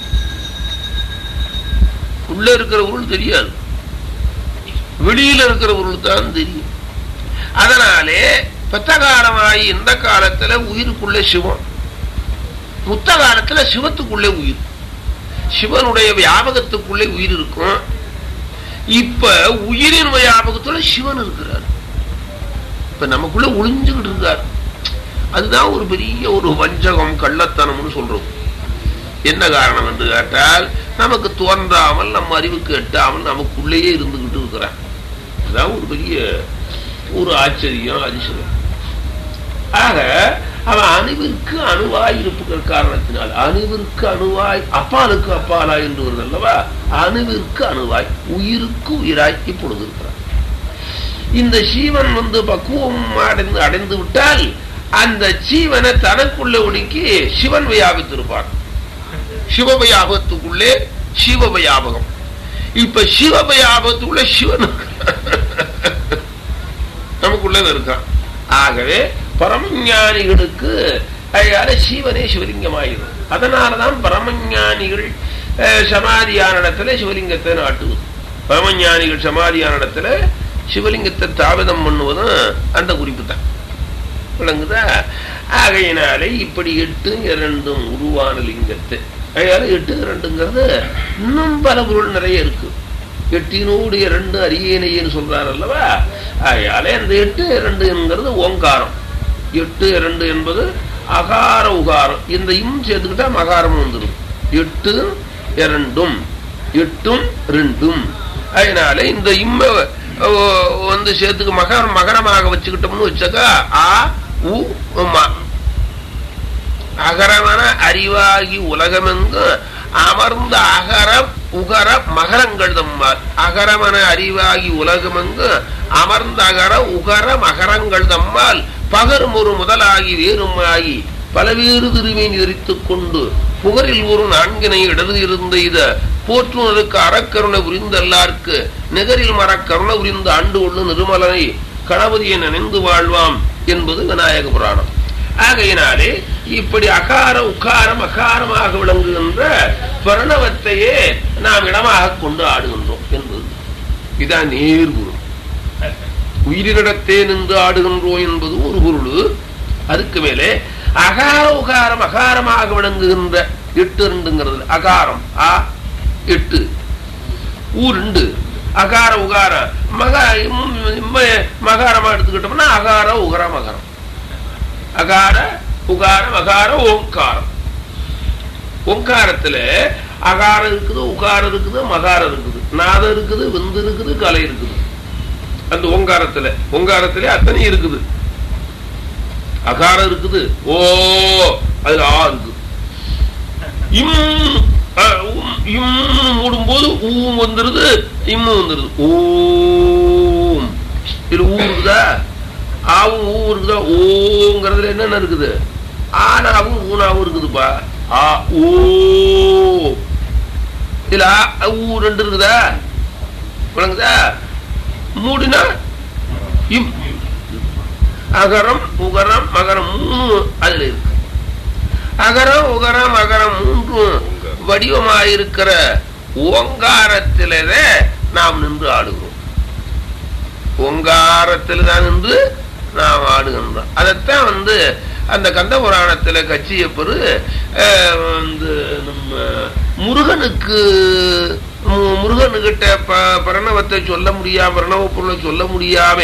[SPEAKER 1] உள்ள இருக்கிற பொருள் தெரியாது, வெளியில இருக்கிற பொருள் தான் தெரியும். அதனாலே பெத்த காலமாயி இந்த காலத்துல உயிருக்குள்ளே சிவம், முத்த காலத்துல சிவத்துக்குள்ளே உயிர். சிவனுடைய வியாபகத்துக்குள்ளே உயிர் இருக்கும். இப்ப உயிரின் வியாபகத்துல சிவன் இருக்கிறார். இப்ப நமக்குள்ள ஒளிஞ்சுக்கிட்டு இருக்கார். அதுதான் ஒரு பெரிய ஒரு வஞ்சகம், கள்ளத்தனம்னு சொல்றோம். என்ன காரணம் என்று கேட்டால், நமக்கு தோன்றாமல் நம்ம அறிவுக்கு எட்டாமல் நமக்குள்ளேயே இருந்துகிட்டு இருக்கிறான். அதுதான் ஒரு பெரிய ஒரு ஆச்சரியம், அதிசயம். ஆக அவன் அணுவிற்கு அணுவாய் இருப்புகிற காரணத்தினால், அணுவிற்கு அணுவாய் அப்பாலுக்கு அப்பாலா என்று வருது அல்லவா, அணுவிற்கு அணுவாய் உயிருக்கு உயிராய் இப்பொழுது இருக்கிறான். இந்த ஜீவன் வந்து பக்குவம் அடைந்து அடைந்து விட்டால் அந்த ஜீவனை தனக்குள்ள ஒடுக்கி சிவன் வியாபித்திருப்பான். சிவபயாபகத்துக்குள்ளே சிவபயாபகம். இப்ப சிவபயாபகத்துக்குள்ள சிவன் நமக்குள்ளே இருக்கான். ஆகவே பரமஞானிகளுக்கு சிவனே சிவலிங்கமாயிரும். அதனாலதான் பரமஞானிகள் சமாதியான இடத்துல சிவலிங்கத்தை நாட்டுவது. பரமஞானிகள் சமாதியான இடத்துல சிவலிங்கத்தை தாவிதம் பண்ணுவதும் அந்த குறிப்பு தான். விளங்குதா? ஆகையினாலே இப்படி எட்டு இரண்டும் உருவான லிங்கத்தை, அதனால எட்டு இரண்டுங்கிறது இன்னும் பல பொருள் நிறைய இருக்கு. எட்டினோடு இரண்டு அரியணையன்னு சொல்றாரு அல்லவா. ஆகையாலே அந்த எட்டு இரண்டு என்கிறது ஓங்காரம். எட்டு இரண்டு என்பது அகார உகாரம். இந்த இம் சேர்த்துக்கிட்டா மகாரம் வந்துடும். எட்டு இரண்டும், எட்டும் ரெண்டும். அதனால இந்த இம்ம வந்து சேர்த்துக்கு மகரம் மகரமாக வச்சுக்கிட்டோம்னு வச்சாக்கா ஆ உ மா. அகரமான அறிவாகி உலகமெங்கு அமர்ந்த அகர உகர மகரங்கள் தம்மால். அகரமன அறிவாகி உலகமெங்கு அமர்ந்த அகர உகர மகரங்கள் தம்மால் பகரும் ஒரு முதலாகி வேறுமாகி பலவேறு திருமீன் எரித்துக் கொண்டு புகரில் ஒரு நான்கினை இடது இருந்த இத போற்றுவதற்கு அறக்கருணை புரிந்தல்லார்க்கு நிகரில் மரக்கருணை புரிந்த ஆண்டு உள்ள நிருமலனை கணபதியை நினைந்து வாழ்வாம் என்பது விநாயக புராணம். ஆகையினாலே இப்படி அகார உக்காரம் அகாரமாக விளங்குகின்ற பிரணவத்தையே நாம் இடமாக கொண்டு ஆடுகின்றோம் என்பது இதான் நேர்குரு. உயிரிடத்தே நின்று ஆடுகின்றோம் என்பது ஒரு பொருள். அதுக்கு மேலே அகார உகாரம் அகாரமாக விளங்குகின்ற எட்டு ரெண்டுங்கிறது அகாரம் ஆ எட்டு ஊருண்டு அகார உகார மக மகாரமா எடுத்துக்கிட்டோம்னா அகார உகர மகரம். அகார உகாரம் அகார ஓங்காரம். ஓங்காரத்துல அகாரம் இருக்குது, உகாரம் இருக்குது, மகாரம் இருக்குது, நாதம் இருக்குது, விந்து இருக்குது, கலை இருக்குது. அந்த ஓங்காரத்துல ஓங்காரத்திலே அத்தனை இருக்குது. அகாரம் இருக்குது, ஓ அதுல ஆ இருக்கு. இம் இம் மூடும்போது ஊம் வந்துருது, இம்மு வந்துருது. ஓம் இதுல ஊ இருக்குதா, ஆவும் ஊ இருக்குதா. ஓங்கிறதுல என்னென்ன இருக்குது, ஆனாவும் ஊனாவும் இருக்குதுப்பா. ஆ ஓ இதுல ஊ ரெண்டு இருக்குதா, விளங்குதா. மூடினா இம். அகரம் உகரம் மகரம் மூணு அதுல இருக்கு. அகரம் உகரம் மகரம் மூன்றும் வடிவமாயிருக்கிற ஓங்காரத்திலே நாம் நின்று ஆடுகிறோம். ஓங்காரத்தில் தான் நின்று நாம் ஆடுகின்றோம். அதைத்தான் வந்து அந்த கந்த புராணத்துல கச்சியப்பரு வந்து நம்ம முருகனுக்கு முருகனுக்கிட்ட ப பிரணவத்தை சொல்ல முடியாம பிரணவ பொருளை சொல்ல முடியாம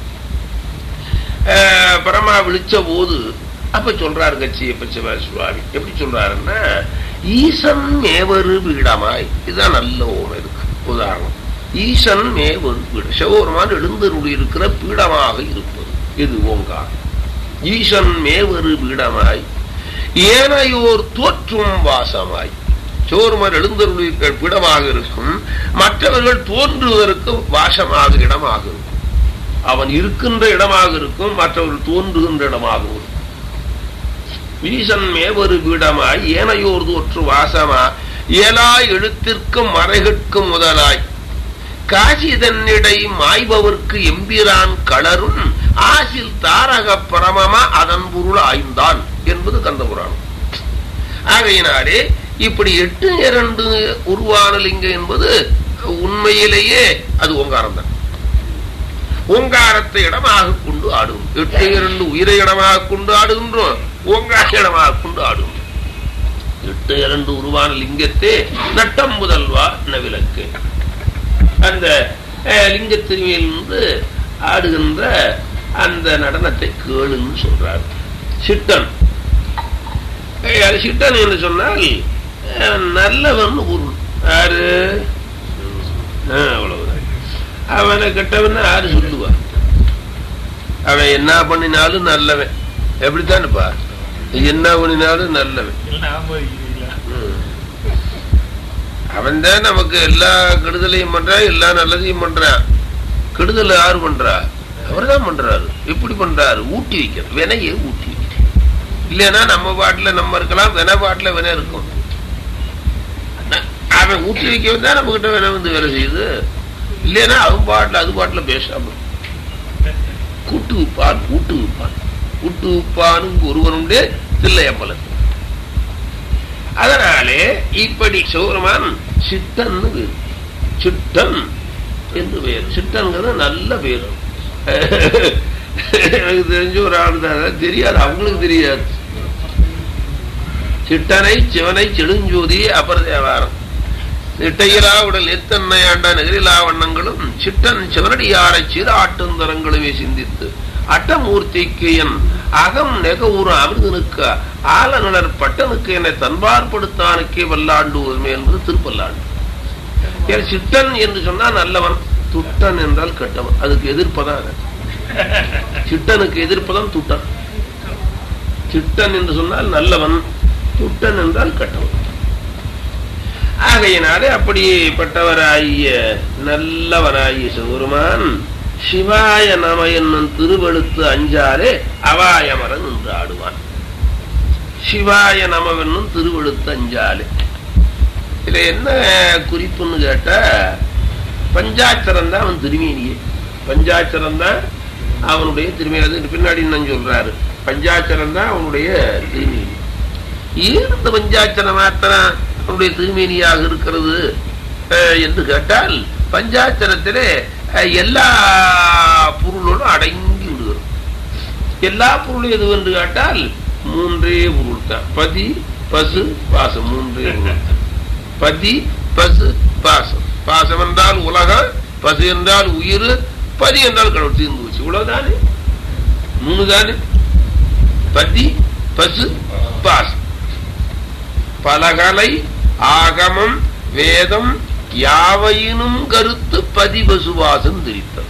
[SPEAKER 1] பரமா விழிச்ச போது அப்ப சொல்றாரு கச்சியப்ப சிவசுவாமி. எப்படி சொல்றாருன்னா, ஈசன் மேவரு பீடமாய். இதுதான் நல்ல ஓமை இருக்கு உதாரணம். ஈசன் மேவரு பீடம், சிவபெருமான் எழுந்தருளி இருக்கிற பீடமாக இருப்பது இது ஓங்காரம். ஈசன் மேவரு பீடமாய் ஏனையோர் தோற்றும் வாசமாய். சிவபெருமான் எழுந்தருளி இருக்கிற பீடமாக இருக்கும், மற்றவர்கள் தோன்றுவதற்கு வாசமாக இடமாக இருக்கும். அவன் இருக்கின்ற இடமாக இருக்கும், மற்றவர்கள் தோன்றுகின்ற இடமாக இருக்கும். ஈசன் மேவரு பீடமாய் ஏனையோர் தோற்று வாசமா ஏலா எழுத்திற்கும் மறைகட்கும் முதலாய் காசி தன்னிடை மாய்பவர்க்கு எம்பிரான் களரும் ஆசில் தாரக பரமமா அதன் பொருள் ஆய்ந்தான் என்பது கந்தபுராணம். ஆகையினாலே இப்படி எட்டு இரண்டு உருவான லிங்கம் என்பது உண்மையிலேயே அது ஓங்காரம் தான். ஓங்காரத்தை இடமாக கொண்டு ஆடும். எட்டு இரண்டு உயிரை இடமாக கொண்டு ஆடுகின்றோம், ஓங்கார இடமாக கொண்டு ஆடும். எட்டு இரண்டு உருவான லிங்கத்தே நட்டம் முதல்வா விளக்கு. அந்த லிங்க திருமையிலிருந்து ஆடுகின்ற அந்த நடனத்தை கேளுன்னு சொல்றாரு சிட்டன். சிட்டன் என்று சொன்னால் நல்லவன் பொருள். யாரு? அவ்வளவுதான். அவனை கெட்டவன் யாரு சொல்லுவான்? அவன் என்ன பண்ணினாலும் நல்லவன். எப்படித்தானுப்பா? என்ன பண்ணினாலும் நல்லவன். அவன் தான் நமக்கு எல்லா கெடுதலையும் பண்றான், எல்லா நல்லதையும் பண்றான். கெடுதல் யாரு பண்றா? அவர் தான் பண்றாரு. எப்படி பண்றாரு? ஊட்டி வைக்கிறார். வினையை ஊட்டி வைக்கிறார். இல்லைன்னா நம்ம பாட்டுல நம்ம இருக்கலாம், வினை பாட்டுல வினை இருக்கும். அவன் ஊட்டி வைக்க வந்தா நம்ம கிட்ட வினை வந்து வேலை செய்யுது. இல்லைன்னா அவன் பாட்டுல அது பாட்டுல பேசாம கூட்டு விப்பான் கூட்டு விப்பான் கூட்டு விப்பானும் ஒருவனுடைய தில்லையம்பலம். அதனாலே இப்படி சிவபெருமான் சிட்டன் பேரு. சிட்டன் என்று பேர். சிட்டன்கிறது நல்ல பேரு. எனக்கு தெரிஞ்ச ஒரு ஆள் தான் தெரியாது, அவங்களுக்கு தெரியாது. சிட்டனை சிவனை செடுஞ்சோதி அபரதேவாரம் இட்டையிலா உடல் எத்தன்மை ஆண்ட நெகிரிலா வண்ணங்களும் சிட்டன் சிவனடியாரை சிறு ஆட்டுந்தரங்களுமே சிந்தித்து அட்டமூர்த்திக்கு என் அகம் நெகவுற அமிர்தனுக்கு ஆலநலர் பட்டனுக்கு என்னை தன்பார்படுத்தானுக்கே வல்லாண்டு உரிமை என்பது திருப்பல்லாண்டு. சிட்டன் என்று சொன்னால் நல்லவன், துட்டன் என்றால் கெட்டவன். அதுக்கு எதிர்ப்பதான். சிட்டனுக்கு எதிர்ப்பதான் துட்டன். சிட்டன் என்று சொன்னால் நல்லவன், துட்டன் என்றால் கெட்டவன். ஆகையினாலே அப்படிப்பட்டவராகிய நல்லவராகிய சிவபெருமான் சிவாய நம என்னும் திருவெழுத்து அஞ்சாலே அவாயமரன் என்று ஆடுவான். சிவாய நமவென்னும் திருவெழுத்து அஞ்சாலே. இதுல என்ன குறிப்புன்னு கேட்டா, பஞ்சாட்சரம் தான் அவன் திருமேனியே. பஞ்சாட்சரம் தான் அவனுடைய திருமேனி. பின்னாடி நான் சொல்றாரு, பஞ்சாட்சரம் தான் அவனுடைய திருமேனி. ஏன் இந்த பஞ்சாட்சரம் மாத்திரம் அவனுடைய திருமேனியாக இருக்கிறது என்று கேட்டால், பஞ்சாட்சரத்திலே எல்லா பொருளோடும் அடங்கி விடுகிறது. எல்லா பொருளும் எது என்று கேட்டால் மூன்றே பொருள் தான். பதி பசு பாசம். மூன்றே பொருள். பதி பசு பாசம். பாசம் என்றால் உலகம், பசு என்றால் உயிர், பதி என்றால் கடவுள். தீர்ந்து வச்சு. இவ்வளவுதானே? மூணு தானே? பதி பசு பாசம். பலகலை ஆகமம் வேதம் யாவையினும் கருத்து பதிபசுவாசம் திரித்தம்.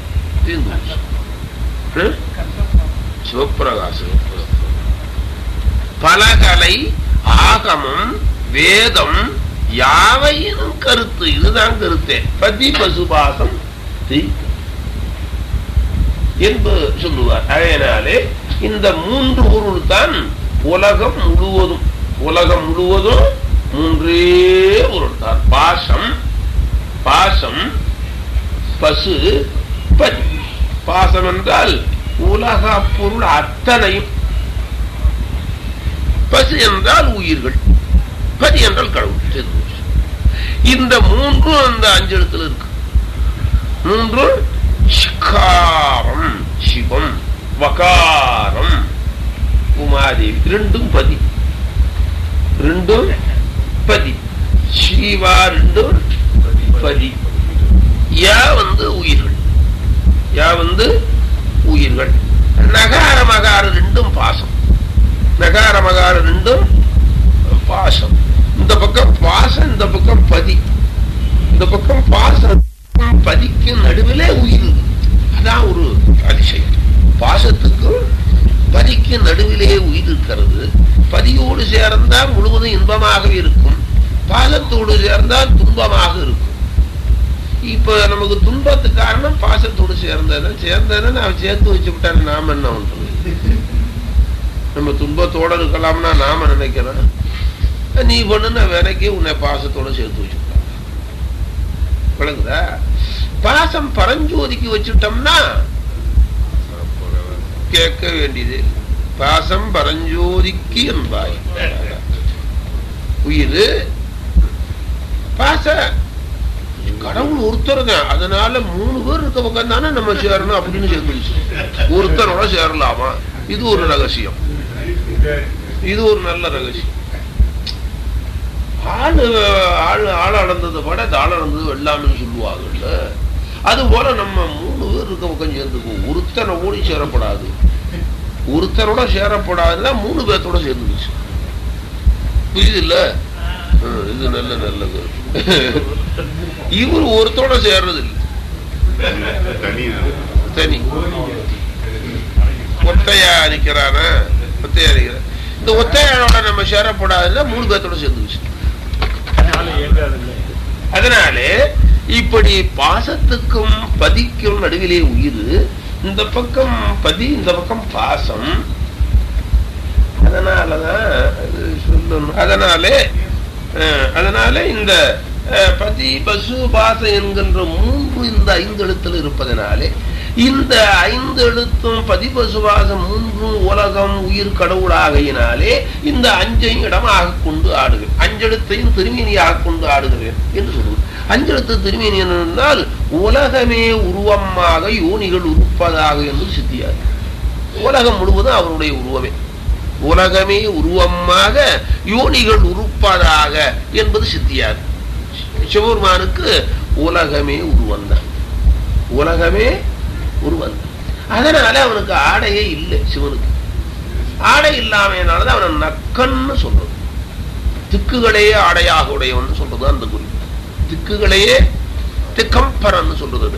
[SPEAKER 1] சிவப்பிரகாசம். பலகலை ஆகமம் வேதம் யாவையினும் கருத்து, இதுதான் கருத்தே. பதி பசுபாசம் திரித்தம் என்பது சொல்லுவார். அதனாலே இந்த மூன்று பொருள் தான் உலகம் முழுவதும். உலகம் முழுவதும் மூன்றே பொருள் தான். பாசம் பாசம் பசு பதி. பாசம் என்றால் உலக பொருள் அத்தனையும். பசு என்றால் உயிர்கள். பதி என்றால் கடவுள். இந்த மூன்றும் அந்த அஞ்செழுத்துல இருக்கு. மூன்று சிகாரம் சிவம், வகாரம் உமாதேவி. ரெண்டும் பதி. ரெண்டும் பதி. சிவா ரெண்டும் பதி. யா வந்து உயிர்கள். யா வந்து உயிர்கள். நகார மகார ரெண்டும் பாசம். நகார மகார ரெண்டும் பாசம். இந்த பக்கம் பாசம், இந்த பக்கம் பதி. இந்த பக்கம் பாசம் பதிக்கு நடுவிலே உயிர். அதான் ஒரு அதிசயம். பாசத்துக்கும் பதிக்கு நடுவிலே உயிர் இருக்கிறது. பதியோடு சேர்ந்தால் முழுவதும் இன்பமாக இருக்கும், பாசத்தோடு சேர்ந்தால் துன்பமாக இருக்கும். இப்ப நமக்கு துன்பத்துக்கு காரணம் பாசத்தோடு சேர்ந்ததான். சேர்ந்ததான் அவன் சேர்த்து வச்சு விட்டான். நாம என்ன பண்றது? நம்ம துன்பத்தோட இருக்கலாம்னா நாம நினைக்கிறேன். நீ பண்ணுன வேலைக்கு உன்னை பாசத்தோட சேர்த்து வச்சுட்டான். விளங்குதா? பாசம் பரஞ்சோதிக்கு வச்சுட்டோம்னா கேட்க வேண்டியது. பாசம் பரஞ்சோதிக்கு என்பாய். உயிர் பாச கடவுள் ஒருத்தர் தான். அதனால மூணு பேர் இருக்க பக்கம் தானே நம்ம சேரணும் அப்படின்னு சேர்ந்துருச்சு. ஒருத்தரோட சேரலாமா? இது ஒரு ரகசியம். இது ஒரு நல்ல ரகசியம். ஆளு ஆள் ஆள் அளந்தது பட தாள் அளந்தது வெள்ளாமன்னு சொல்லுவாங்கல்ல. அது போல நம்ம மூணு பேர் இருக்க பக்கம் சேர்ந்துக்குவோம். ஒருத்தனை ஓடி சேரப்படாது, ஒருத்தனோட சேரப்படாதுன்னா மூணு பேர்த்தோட சேர்ந்துக்குச்சு. புரியுது இல்ல? இது நல்ல நல்லது. இவர் ஒருத்தோட சேர்றது இல்லை, தனி ஒத்தையா நிக்கிறான, ஒத்தையா நிக்கிற. இந்த ஒத்தையானோட நம்ம சேரப்படாதுன்னா மூணு பேர்த்தோட சேர்ந்துக்குச்சு. அதனாலே இப்படி பாசத்துக்கும் பதிக்கும் நடுவிலே உயிர், இந்த பக்கம் பதி இந்த பக்கம் பாசம். அதனாலதான் சொல்லணும். அதனாலே அதனால இந்த பதி பசு பாசம் என்கின்ற மூன்று இந்த ஐந்து எழுத்தில் இருப்பதனாலே இந்த ஐந்து எழுத்தும் பதி பசுபாசம் மூன்றும் உலகம் உயிர் கடவுளாகையினாலே இந்த அஞ்சையும் இடமாக கொண்டு ஆடுகிறேன், அஞ்செழுத்தையும் திருமேனியாக கொண்டு ஆடுகிறேன் என்று சொல்லுவது. அஞ்செழுத்து திருமேனி என்றால் உலகமே உருவமாக யோனிகள் உருப்பதாக என்று சித்தியாது. உலகம் முழுவதும் அவருடைய உருவமே, உலகமே உருவமாக யோனிகள் உருப்பதாக என்பது சித்தியாது. சிவபெருமானுக்கு உலகமே உருவந்தான், உலகமே உருவந்தான். அதனால அவனுக்கு ஆடையே இல்லை. சிவனுக்கு ஆடை இல்லாமையினாலதான் அவனை நக்கன்னு சொல்றது. திக்குகளையே ஆடையாக உடையவன் சொல்றது அந்த குறிப்பு. திக்குகளையே திக்கம்பரன் சொல்றது.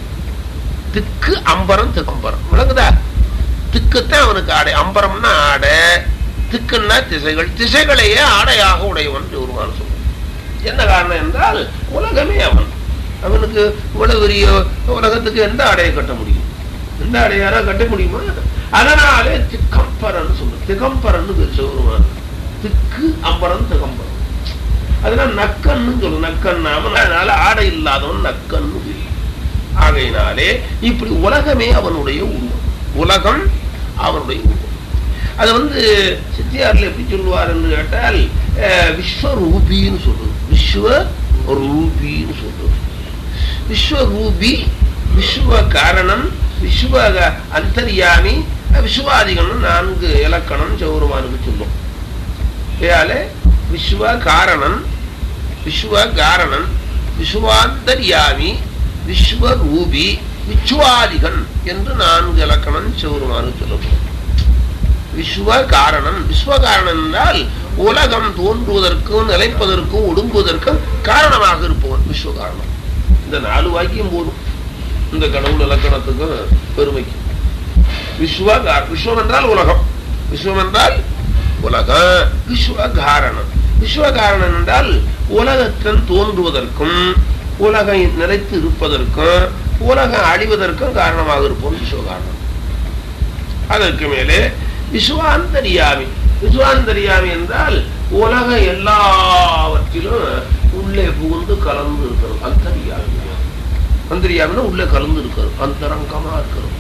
[SPEAKER 1] திக்கு அம்பரம் திக்கம்பரம் விளங்குதா? திக்குத்தான் அவனுக்கு ஆடை, அம்பரம்னா ஆடை, திக்குன்னா திசைகள், திசைகளையே ஆடையாக உடையவன் ஒருவான் சொல்றான். என்ன காரணம் என்றால் உலகமே அவன். அவனுக்கு இவ்வளவு பெரிய உலகத்துக்கு எந்த ஆடையை கட்ட முடியும்? எந்த ஆடையாரா கட்ட முடியுமா? அதனாலே திக்கம்பரன் சொல்ற. திகம்பரன் சிவருமான். திக்கு அம்பரம் திகம்பரம். அதனால நக்கன்னு சொல்லு. நக்கன்னாம அதனால ஆடை இல்லாதவன் நக்கன்னு. ஆகையினாலே இப்படி உலகமே அவனுடைய உருவம், உலகம் அவனுடைய உருவம். அது வந்து சித்தியாரில் எப்படி சொல்லுவார் என்று கேட்டால் விஸ்வரூபின்னு சொல்றது. விஸ்வரூபின்னு சொல்றது. விஸ்வரூபி, விஸ்வ காரணம், விஸ்வ அந்தர்யாமி, விஸ்வாதிகன் நான்கு இலக்கணம் சிவபெருமானுக்கு சொல்லும். ஏயாலே விஸ்வ காரணன், விஸ்வ காரணன், விஸ்வாந்தர்யாமி, விஸ்வரூபி, விஸ்வாதிகன் என்று நான்கு இலக்கணம் சிவபெருமானுக்கு சொல்லப்படும். விஸ்வ காரணன், விஸ்வ காரணன் என்றால் உலகம் தோன்றுவதற்கும் நிலைப்பதற்கும் ஒடுங்குவதற்கும் காரணமாக இருப்பவன் விஸ்வகாரணம். இந்த நாலு வாக்கியம் போதும் இந்த கடவுள் இலக்கணத்துக்கும் பெருமைக்கு. விஸ்வகார, விஸ்வம் என்றால் உலகம், விஸ்வம் என்றால் உலகம். விஸ்வகாரணன், விஸ்வகாரணன் என்றால் உலகத்தின் தோன்றுவதற்கும் உலகம் நிலைத்து இருப்பதற்கும் உலகம் அழிவதற்கும் காரணமாக இருப்போம் விஸ்வகாரணன். அதற்கு மேலே விஸ்வாந்தரியாமி, விஸ்வாந்தரியாமி என்றால் உலகம் எல்லாவற்றிலும் உள்ளே புகுந்து கலந்து இருக்கிறது. அந்தரியாமி, அந்தரியாமின்னா உள்ளே கலந்து இருக்கிறது, அந்தரங்கமா இருக்கிறது.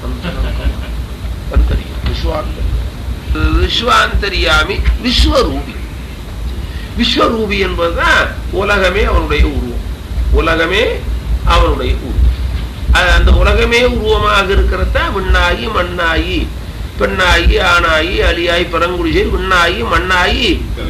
[SPEAKER 1] அந்தரியம் விஸ்வாந்தரி, விஸ்வாந்தரியாமி, விஸ்வரூபி. விஸ்வரூபி என்பதுதான் உலகமே அவனுடைய உருவம், உலகமே அவனுடைய உருவம். அந்த உலகமே உருவமாக இருக்கிறத விண்ணாகி மண்ணாகி பெண்ணாகி ஆணாகி அலியாய் பரங்குடிசை விண்ணாகி மண்ணாகி,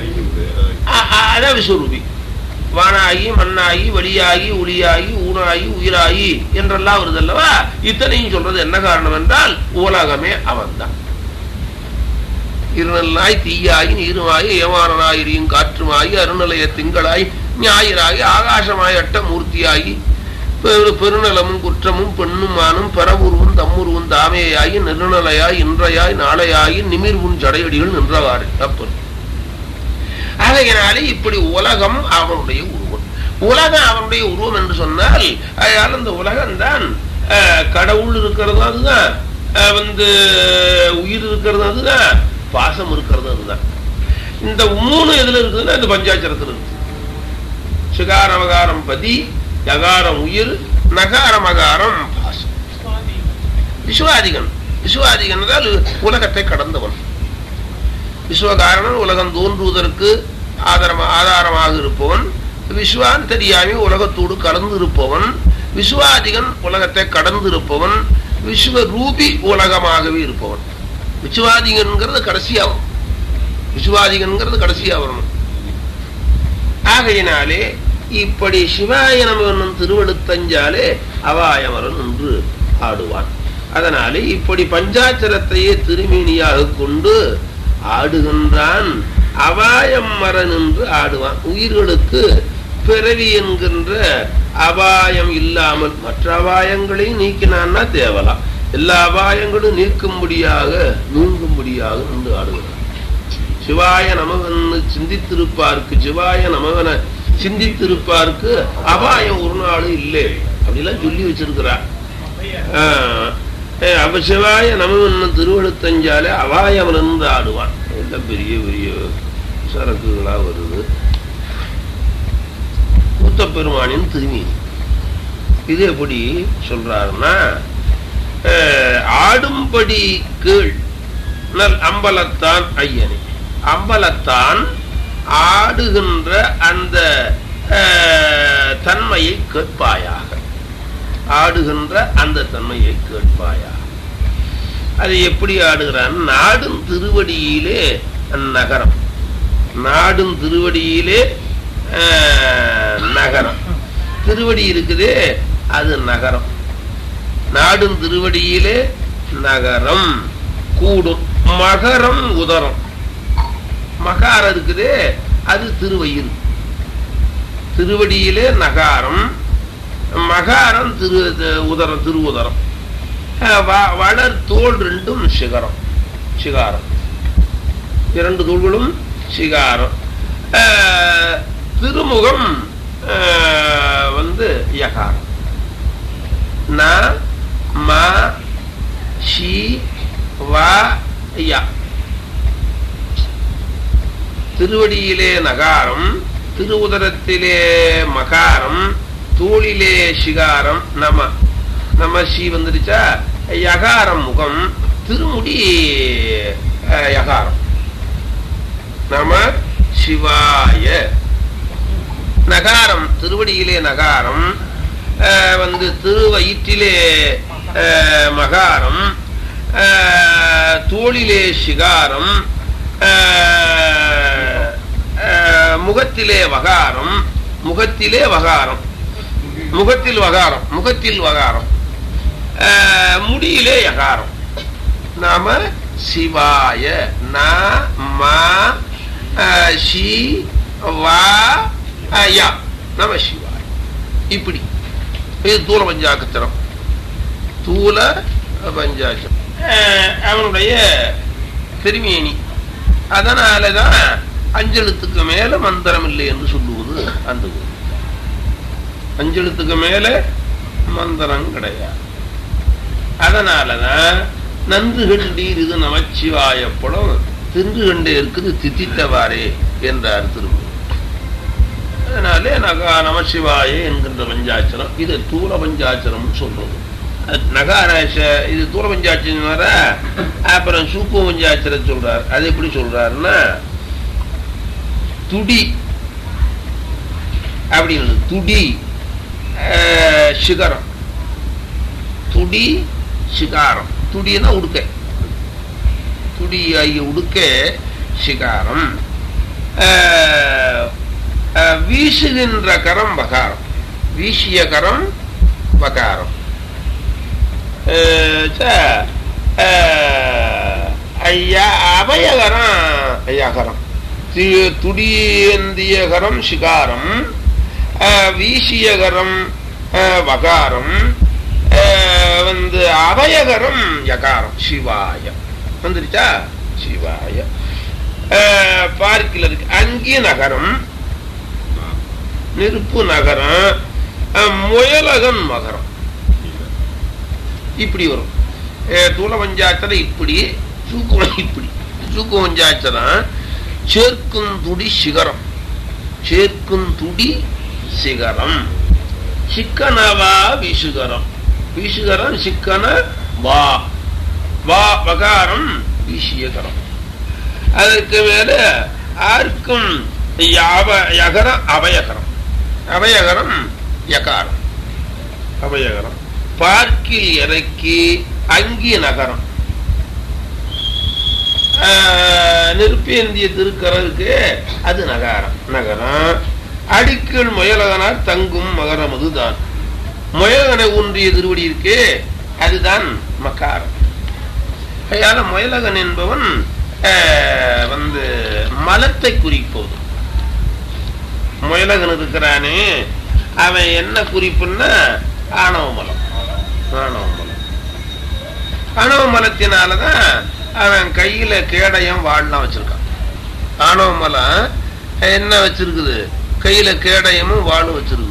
[SPEAKER 1] அதான் விஸ்வரூபி. வானாகி மண்ணாகி வழியாகி ஒளியாகி ஊனாகி உயிராகி என்றெல்லாம் வருது அல்லவா? இத்தனையும் சொல்றது என்ன காரணம் என்றால் உலகமே அவன்தான். இருநல்லாய் தீயாகி நீருமாகி ஏமாறனாயிரியும் காற்றுமாகி அருநிலைய திங்களாய் ஞாயிறாகி ஆகாசமாய் அட்ட மூர்த்தியாகி பெருநலமும் குற்றமும் பெண்ணுமானும் பரவுருவும் தம்முருவும் தாமையாகி நெருநலையாய் இன்றையாய் நாளையாகி நிமிர்வுன் ஜடையடிகள் நின்றவாறு. அப்பன் ஆகையினாலே இப்படி உலகம் அவனுடைய உருவம். உலகம் அவனுடைய உருவம் என்று சொன்னால் அதனால இந்த உலகம்தான் கடவுள் இருக்கிறது அதுதான், வந்து உயிர் இருக்கிறது அதுதான், பாசம் இருக்கிறது அதுதான். இந்த மூணு எதுல இருக்குதுன்னா இந்த பஞ்சாட்சரத்தில் இருக்கு. சிகாரமகாரம் பதி, யகாரம் உயிர், நகாரம் அகாரம் பாசம். விஸ்வாதிகன், விஸ்வாதிகன் என்றால் உலகத்தை கடந்தவன். விஸ்வகாரணன் உலகம் தோன்றுவதற்கு ஆதாரமா ஆதாரமாக இருப்பவன். விஸ்வாந்தரியாமி உலகத்தோடு கலந்து இருப்பவன். விஸ்வாதிகன் உலகத்தை கடந்து இருப்பவன். விஸ்வரூபி உலகமாகவே இருப்பவன். விஸ்வாதிகன்கிறது கடைசியாகும், விஸ்வாதிகன்கிறது கடைசியா வரணும். ஆகையினாலே இப்படி சிவாய நம என்னும் திருவெழுத்தஞ்சாலே அவாயமரன் என்று ஆடுவான். அதனாலே இப்படி பஞ்சாட்சரத்தையே திருமேனியாக கொண்டு ஆடுகின்றான். அபாயம் மரன் என்று ஆடுவான். உயிர்களுக்கு பிறவி என்கின்ற அபாயம் இல்லாமல் மற்ற அபாயங்களையும் நீக்கினான்னா தேவலாம். எல்லா அபாயங்களும் நீக்கும்படியாக நீங்கும்படியாக என்று ஆடுகிறான். சிவாய நமகன்னு சிந்தித்திருப்பார்க்கு சிவாய நமகன சிந்தித்திருப்பார்க்கு அபாயம் ஒரு நாளும் இல்லை அப்படிலாம் சொல்லி வச்சிருக்கிறார். அப்ப சிவாய நமகன்னு திருவெழுத்தஞ்சாலே அபாயம் இருந்து ஆடுவான். எல்லாம் பெரிய பெரிய சரக்குகளா வருது. கூத்தப்பெருமானின் திருமேனி இது எப்படி சொல்றாருன்னா, ஆடும்படி கீழ் நல் அம்பலத்தான் ஐயனே. அம்பலத்தான் ஆடுகின்ற அந்த தன்மையை கேட்பாயாக. ஆடுகின்ற அந்த தன்மையை கேட்பாயாக. அது எப்படி ஆடுகிறான்? நாடும் திருவடியிலே நகரம். நாடும் திருவடியிலே நகரம். திருவடி இருக்குதே அது நகரம். நாடும் திருவடியிலே நகரம் கூடும். மகரம் உதரம். மகாரம் இருக்குதே அது திருவயிறு. திருவடியிலே நகாரம், மகாரம் திரு உதரம் திருவுதரம். வளர் தோல் ரெண்டும் சிகரம். சிகாரம் இரண்டு தோள்களும் சிகாரம். திருமுகம் வந்து யகாரம். ந ம ஷி வ ய. திருவடியிலே நகாரம், திருவுதரத்திலே மகாரம், தோளிலே சிகாரம். நம நம ஷி வந்துருச்சா. யகாரம் முகம், திருமுடி யகாரம். நம சிவாய. நகாரம் திருவடியிலே நகாரம் வந்து திருவயிற்றிலே மகாரம், தோளிலே சிகாரம், முகத்திலே வகாரம். முகத்திலே வகாரம், முகத்தில் வகாரம், முகத்தில் வகாரம், முடியிலே யகாரம். நாம சிவாய. நம ஷி வா யா. நம சிவாய. இப்படி இது தூல பஞ்சாக்கத்திரம். தூல பஞ்சாட்சரம் அவனுடைய திருமேனி. அதனாலதான் அஞ்செழுத்துக்கு மேல மந்திரம் இல்லை என்று சொல்லுவது. அந்த அஞ்செழுத்துக்கு மேல மந்திரம் கிடையாது. அதனாலதான் நன்று கண்டீர் இது நமச்சிவாயப்படம், தின்று கண்டே இருக்குது தித்தித்தவாரே என்றார் திரும்ப. அதனாலே நகா நமசிவாய என்கின்ற பஞ்சாட்சரம் இது தூல பஞ்சாட்சரம் சொல்றது. நகாராச இது தூல பஞ்சாட்சரம் வர. அப்புறம் சூப்பு பஞ்சாட்சரம் சொல்றார். அது எப்படி சொல்றாருன்னா, துடி அப்படின்னு துடி சிகரம். துடி சிகாரம். துடினா உடுக்க. துடி ஆகிய உடுக்க சிகாரம். வீசுகின்ற கரம் வகாரம். வீசிய கரம் வகாரம். அபயகரம் யகரம். துடியேந்திய கரம் சிகாரம், வீசியகரம் வகாரம், வந்து அபயகரம் யகாரம். சிவாய வந்துருச்சா. சிவாய. பார்க்கில் இருக்கு அங்கி நகரம், நெருப்பு நகரம், முயலகன் மகரம். இப்படி வரும் தூல பஞ்சாட்சரம். இப்படி சூக்கம். இப்படி சூக்கு பஞ்சாட்சரம். சேர்க்கும் துடி சிகரம். சேர்க்கும் துடி சிகரம். சிக்கனவா வீசுகரம். வீசுகரம் சிக்கன வா. வா வகாரம் வீசியகரம். அதற்கு மேல ஆர்க்கும் யகரம் அபயகரம். அபயகரம் யகாரம். அபயகரம். பார்க்கில் இறக்கி அங்கி நகரம். நெருப்பேந்திய திருக்கரவுக்கு அது நகாரம். நகரம். அடிக்கீழ் முயலகனார் தங்கும் மகரம் அதுதான். முயலகனை ஊன்றிய திருவடி இருக்கே அதுதான் மகாரம். அதனால முயலகன் என்பவன் வந்து மலத்தை குறிப்பது. முயலகன் இருக்கிறானே அவன் என்ன குறிப்புன்னா ஆணவ மலம். ஆணவ மலம் ஆணவ மலத்தினாலதான் அவன் கையில கேடயம் வாழலாம் வச்சிருக்கான். ஆணவ மலம் என்ன வச்சிருக்குது? கையில கேடயமும் வாழும் வச்சிருக்குது.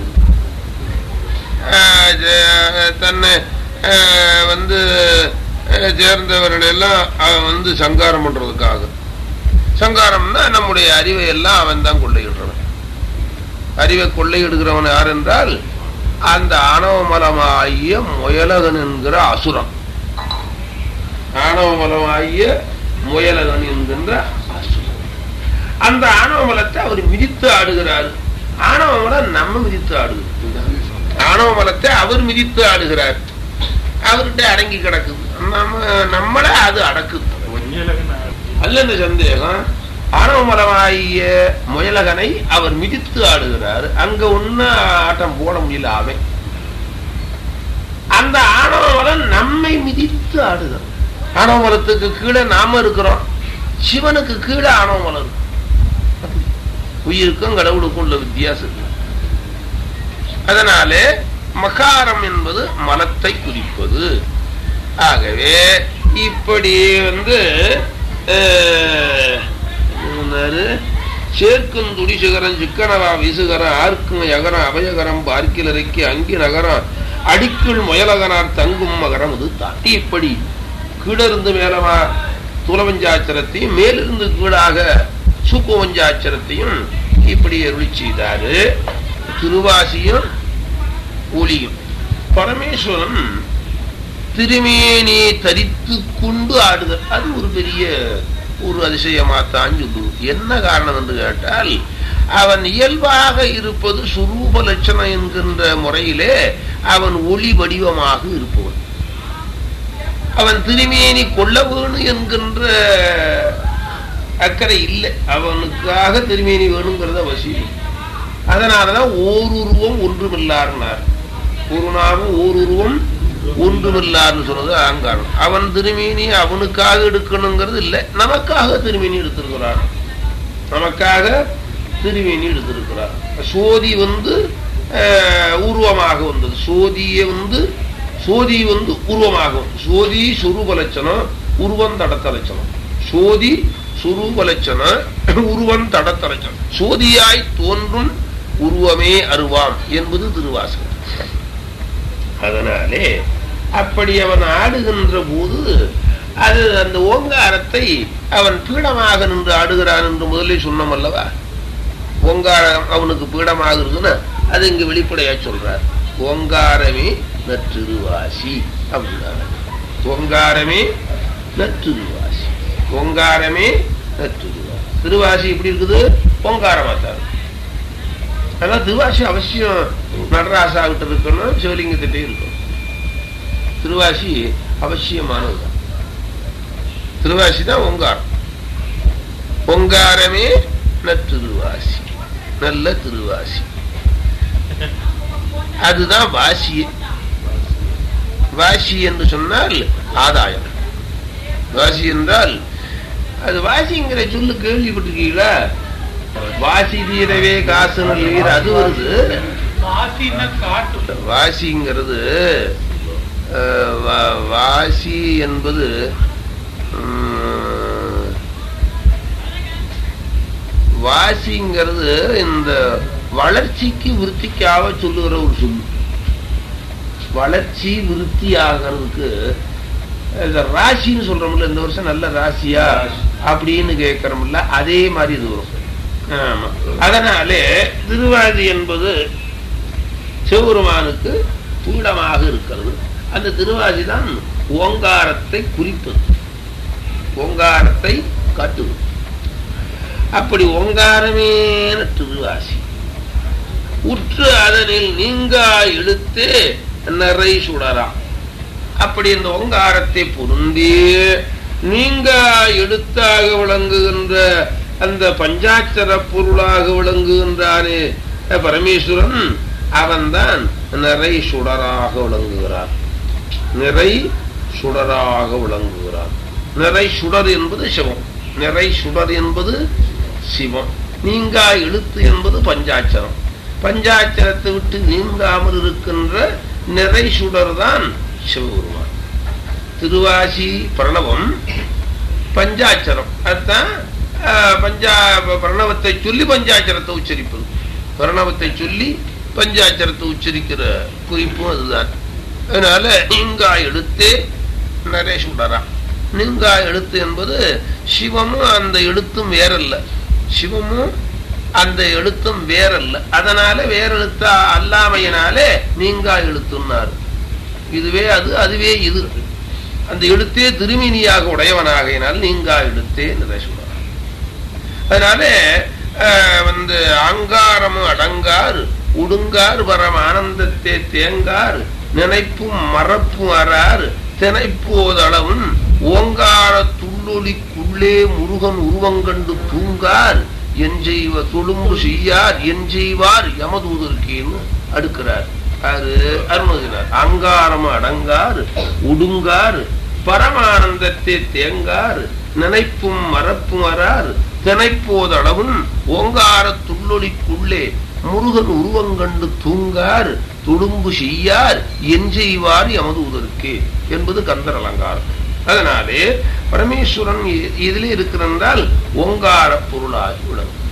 [SPEAKER 1] தன்னை வந்து சேர்ந்தவர்கள் எல்லாம் அவன் வந்து சங்காரம் பண்றதுக்காக. சங்காரம்னா நம்முடைய அறிவை எல்லாம் அவன் தான் கொள்ளையிடுறவன். அறிவை கொள்ளையிடுகிறவன் யார் என்றால் அந்த ஆணவமலமாகிய முயலகன் என்கிற அசுரம். ஆணவமலமாகிய முயலகன் என்கின்ற அசுரம். அந்த ஆணவமலத்தை அவர் மிதித்து ஆடுகிறார். ஆணவமலம் நம்ம மிதித்து ஆடுகிறது. ஆணவமலத்தை அவர் மிதித்து ஆடுகிறார். அவர்கிட்ட அடங்கி கிடக்குது. நம்ம நம்மள அது அடக்குது. அல்ல இந்த சந்தேகம். ஆணவமலமாகிய முயலகனை அவர் மிதித்து ஆடுகிறார். அங்க ஒண்ணு ஆட்டம் போட முடியல. அவன் அந்த ஆணவமலம் நம்மை மிதித்து ஆடுகிறார். ஆணவமலத்துக்கு கீழே நாம இருக்கிறோம். சிவனுக்கு கீழே ஆணவமலம். உயிருக்கும் கடவுளுக்கும் உள்ள வித்தியாசம். அதனாலே மகாரம் என்பது மலத்தை குறிப்பது. ஆகவே இப்படி வந்து சேர்க்கும் துடிசுகரம் சிக்கனவா விசுகரம் ஆர்க்கும் யகரம் அபயகரம் பார்க்கிலரைக்கு அங்கி நகரம் அடிக்குள் முயலகனார் தங்கும் மகரம் இது தாட்டி. இப்படி கீழிருந்து மேலமா துலவஞ்சாச்சரத்தையும் மேலிருந்து கீழாக சூக்குவஞ்சாச்சரத்தையும் இப்படி அருளி செய்தாரு. திருவாசியும் ஒளியும். பரமேஸ்வரன் திருமேனி தரித்து கொண்டு ஆடுதல் அது ஒரு பெரிய ஒரு அதிசயமாத்தான் சொல்லு. என்ன காரணம் என்று கேட்டால் அவன் இயல்பாக இருப்பது சுரூப லட்சணம் என்கின்ற முறையிலே அவன் ஒளி வடிவமாக இருப்பவன். அவன் திருமேனி கொள்ள வேணும் என்கின்ற அக்கறை இல்லை. அவனுக்காக திருமேனி வேணுங்கிறத அவசியம். அதனாலதான் ஓருருவம் ஒன்றுமில்லாருனார். ஒரு நாமும் ஓருருவம் ஒன்றுமில்லாருன்னு சொன்னது அகங்காரம். அவன் திருமேனி அவனுக்காக எடுக்கணுங்கிறது இல்லை, நமக்காக திருமேனி எடுத்திருக்கிறார். நமக்காக திருமேனி எடுத்திருக்கிறார். சோதி வந்து உருவமாக வந்தது. சோதியை வந்து சோதி வந்து உருவமாகும். சோதி சுரூப லட்சணம், உருவம் தடத்த லட்சணம். சோதி சுரூப லட்சணம், உருவம் தடத்த லட்சணம். சோதியாய் தோன்றும் உருவமே அருவாம் என்பது திருவாசகம். அதனாலே அப்படி அவன் ஆடுகின்ற போது அது அந்த ஓங்காரத்தை அவன் பீடமாக நின்று ஆடுகிறான் என்று முதலில் சொன்னோம் அல்லவா. ஓங்காரம் அவனுக்கு பீடமாக இருக்குன்னா அது இங்கு வெளிப்படையா சொல்றார். ஓங்காரமே நற்றிருவாசி அப்படின்னாரு. ஓங்காரமே நற்றிருவாசி. ஓங்காரமே நற்றிருவாசி. திருவாசி எப்படி இருக்குது? ஓங்காரமாத்தாரு. அதான் திருவாசி அவசியம் நடராசா கிட்ட இருக்கணும், சிவலிங்கத்திட்டே இருக்கணும். திருவாசி அவசியமானதுதான். திருவாசி தான் ஓங்காரம். ஓங்காரமே நற்றிருவாசி, நல்ல திருவாசி. அதுதான் வாசி. வாசி என்று சொன்னால் ஆதாயம். வாசி என்றால் அது வாசிங்கிற சொல்லு கேள்விப்பட்டிருக்கீங்களா? வாசி தீரவே காசு நல்ல அது வருது. வாசிங்கிறது வாசி என்பது வாசிங்கிறது இந்த வளர்ச்சிக்கு விருத்திக்காக சொல்லுகிற ஒரு சொல்லு. வளர்ச்சி விருத்தி ஆகிறதுக்கு ராசின்னு சொல்றோம்ல, இந்த வருஷம் நல்ல ராசியா அப்படின்னு கேட்கறோம்ல, அதே மாதிரி இது வரும். ஆமா. அதனாலே திருவாதி என்பது சிவபெருமானுக்கு பீடமாக இருக்கிறது. அந்த திருவாதி தான் ஓங்காரத்தை குறிப்பது, ஓங்காரத்தை காட்டுவது. அப்படி ஓங்காரமே திருவாசி உற்று அதனில் நீங்கா இழுத்து நிறை சுடலாம். அப்படி இந்த ஓங்காரத்தை பொருந்தி நீங்கா எழுத்தாக விளங்குகின்ற அந்த பஞ்சாட்சர பொருளாக விளங்குகின்றானே பரமேஸ்வரன் அவன்தான் நிறை சுடராக விளங்குகிறார். நிறை சுடராக விளங்குகிறார். நிறை சுடர் என்பது சிவம். நிறை சுடர் என்பது சிவம். நீங்கா எழுத்து என்பது பஞ்சாட்சரம். பஞ்சாட்சரத்தை விட்டு நீங்காமல் இருக்கின்ற நிறை சுடர் தான் சிவபெருமான். திருவாசி பிரணவம் பஞ்சாட்சரம். அதுதான் பஞ்சா பிரணவத்தை சொல்லி பஞ்சாட்சரத்தை உச்சரிப்பது. பிரணவத்தை சொல்லி பஞ்சாட்சரத்தை உச்சரிக்கிற குறிப்பும் அதுதான். அதனால நீங்கா எழுத்தே நிறை சுடரா. நீங்கா எழுத்து என்பது சிவமும் அந்த எழுத்தும் வேறல்ல. சிவமும் அந்த எழுத்தும் வேறல்ல. அதனால வேற எழுத்தா அல்லாமையினாலே நீங்கா எழுத்துன்னாரு. இதுவே அது, அதுவே இது. அந்த எழுத்தே திருமினியாக உடையவனாகையினால் நீங்கா எழுத்தே நிறை சுடரா. அதனால வந்து அங்காரமும் அடங்கார் உடுங்கார் பரம் ஆனந்தத்தே தேங்கார் நினைப்பும் மறப்பும் அறார் தினைப்போதளவும் ஓங்கார துள்ளொலிக்குள்ளே முருகன் உருவங்கண்டு தூங்கார் என் செய்வ தொழும்பு செய்யார் என் செய்வார் யமதூதர்க்கேன்னு அடுக்கிறார். அது அருணகிரினார். அங்காரம் அடங்கார் உடுங்கார் பரமானந்தத்தை தேங்கார் நினைப்பும் மறப்பும் அறார் தினைப்போதளவும் ஓங்கார துள்ளொலிக்குள்ளே முருகன் உருவங்கண்டு தூங்கார் துடும்பு செய்யார் என் செய்வார் யமதூதருக்கு என்பது கந்தர் அலங்காரம். அதனாலே பரமேஸ்வரன் இதிலே இருக்கிறால் ஓங்கார பொருளாகி விளங்கும்.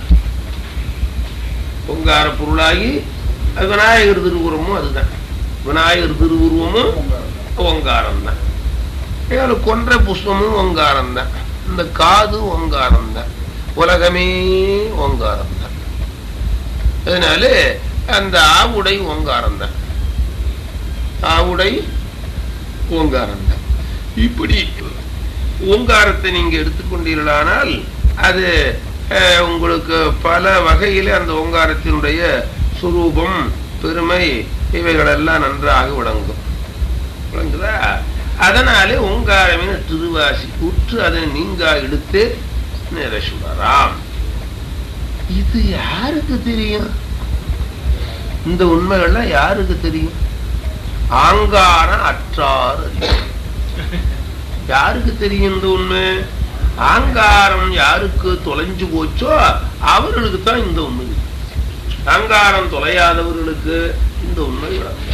[SPEAKER 1] ஓங்கார பொருளாகி விநாயகர் திருவுருவமும் அதுதான். விநாயகர் திருவுருவமும் ஓங்காரம் தான். கொன்ற புஷ்பமும் ஓங்காரம் தான். இந்த காது ஓங்காரம் தான். உலகமே ஓங்காரம் தான். அதனால அந்த ஆவுடை ஓங்காரம் தான். ஆவுடை ஓங்காரம் தான். இப்படி ஓங்காரத்தை நீங்க எடுத்துக்கொண்டீர்களானால் அது உங்களுக்கு பல வகையில அந்த ஓங்காரத்தினுடைய சுரூபம் பெருமை இவைகள் எல்லாம் நன்றாக விளங்கும். விளங்குதா? அதனாலே ஓங்காரமே திருவாசி உற்று அதனை நீங்கா எடுத்து நிறை சுடராம். இது யாருக்கு தெரியும்? இந்த உண்மைகள்லாம் யாருக்கு தெரியும்? ஆங்காரம் அற்றார். யாருக்கு தெரியும் இந்த உண்மை? ஆங்காரம் யாருக்கு தொலைஞ்சு போச்சோ அவர்களுக்கு தான் இந்த உண்மை. ஆங்காரம் தொலையாதவர்களுக்கு இந்த உண்மை விளங்காது.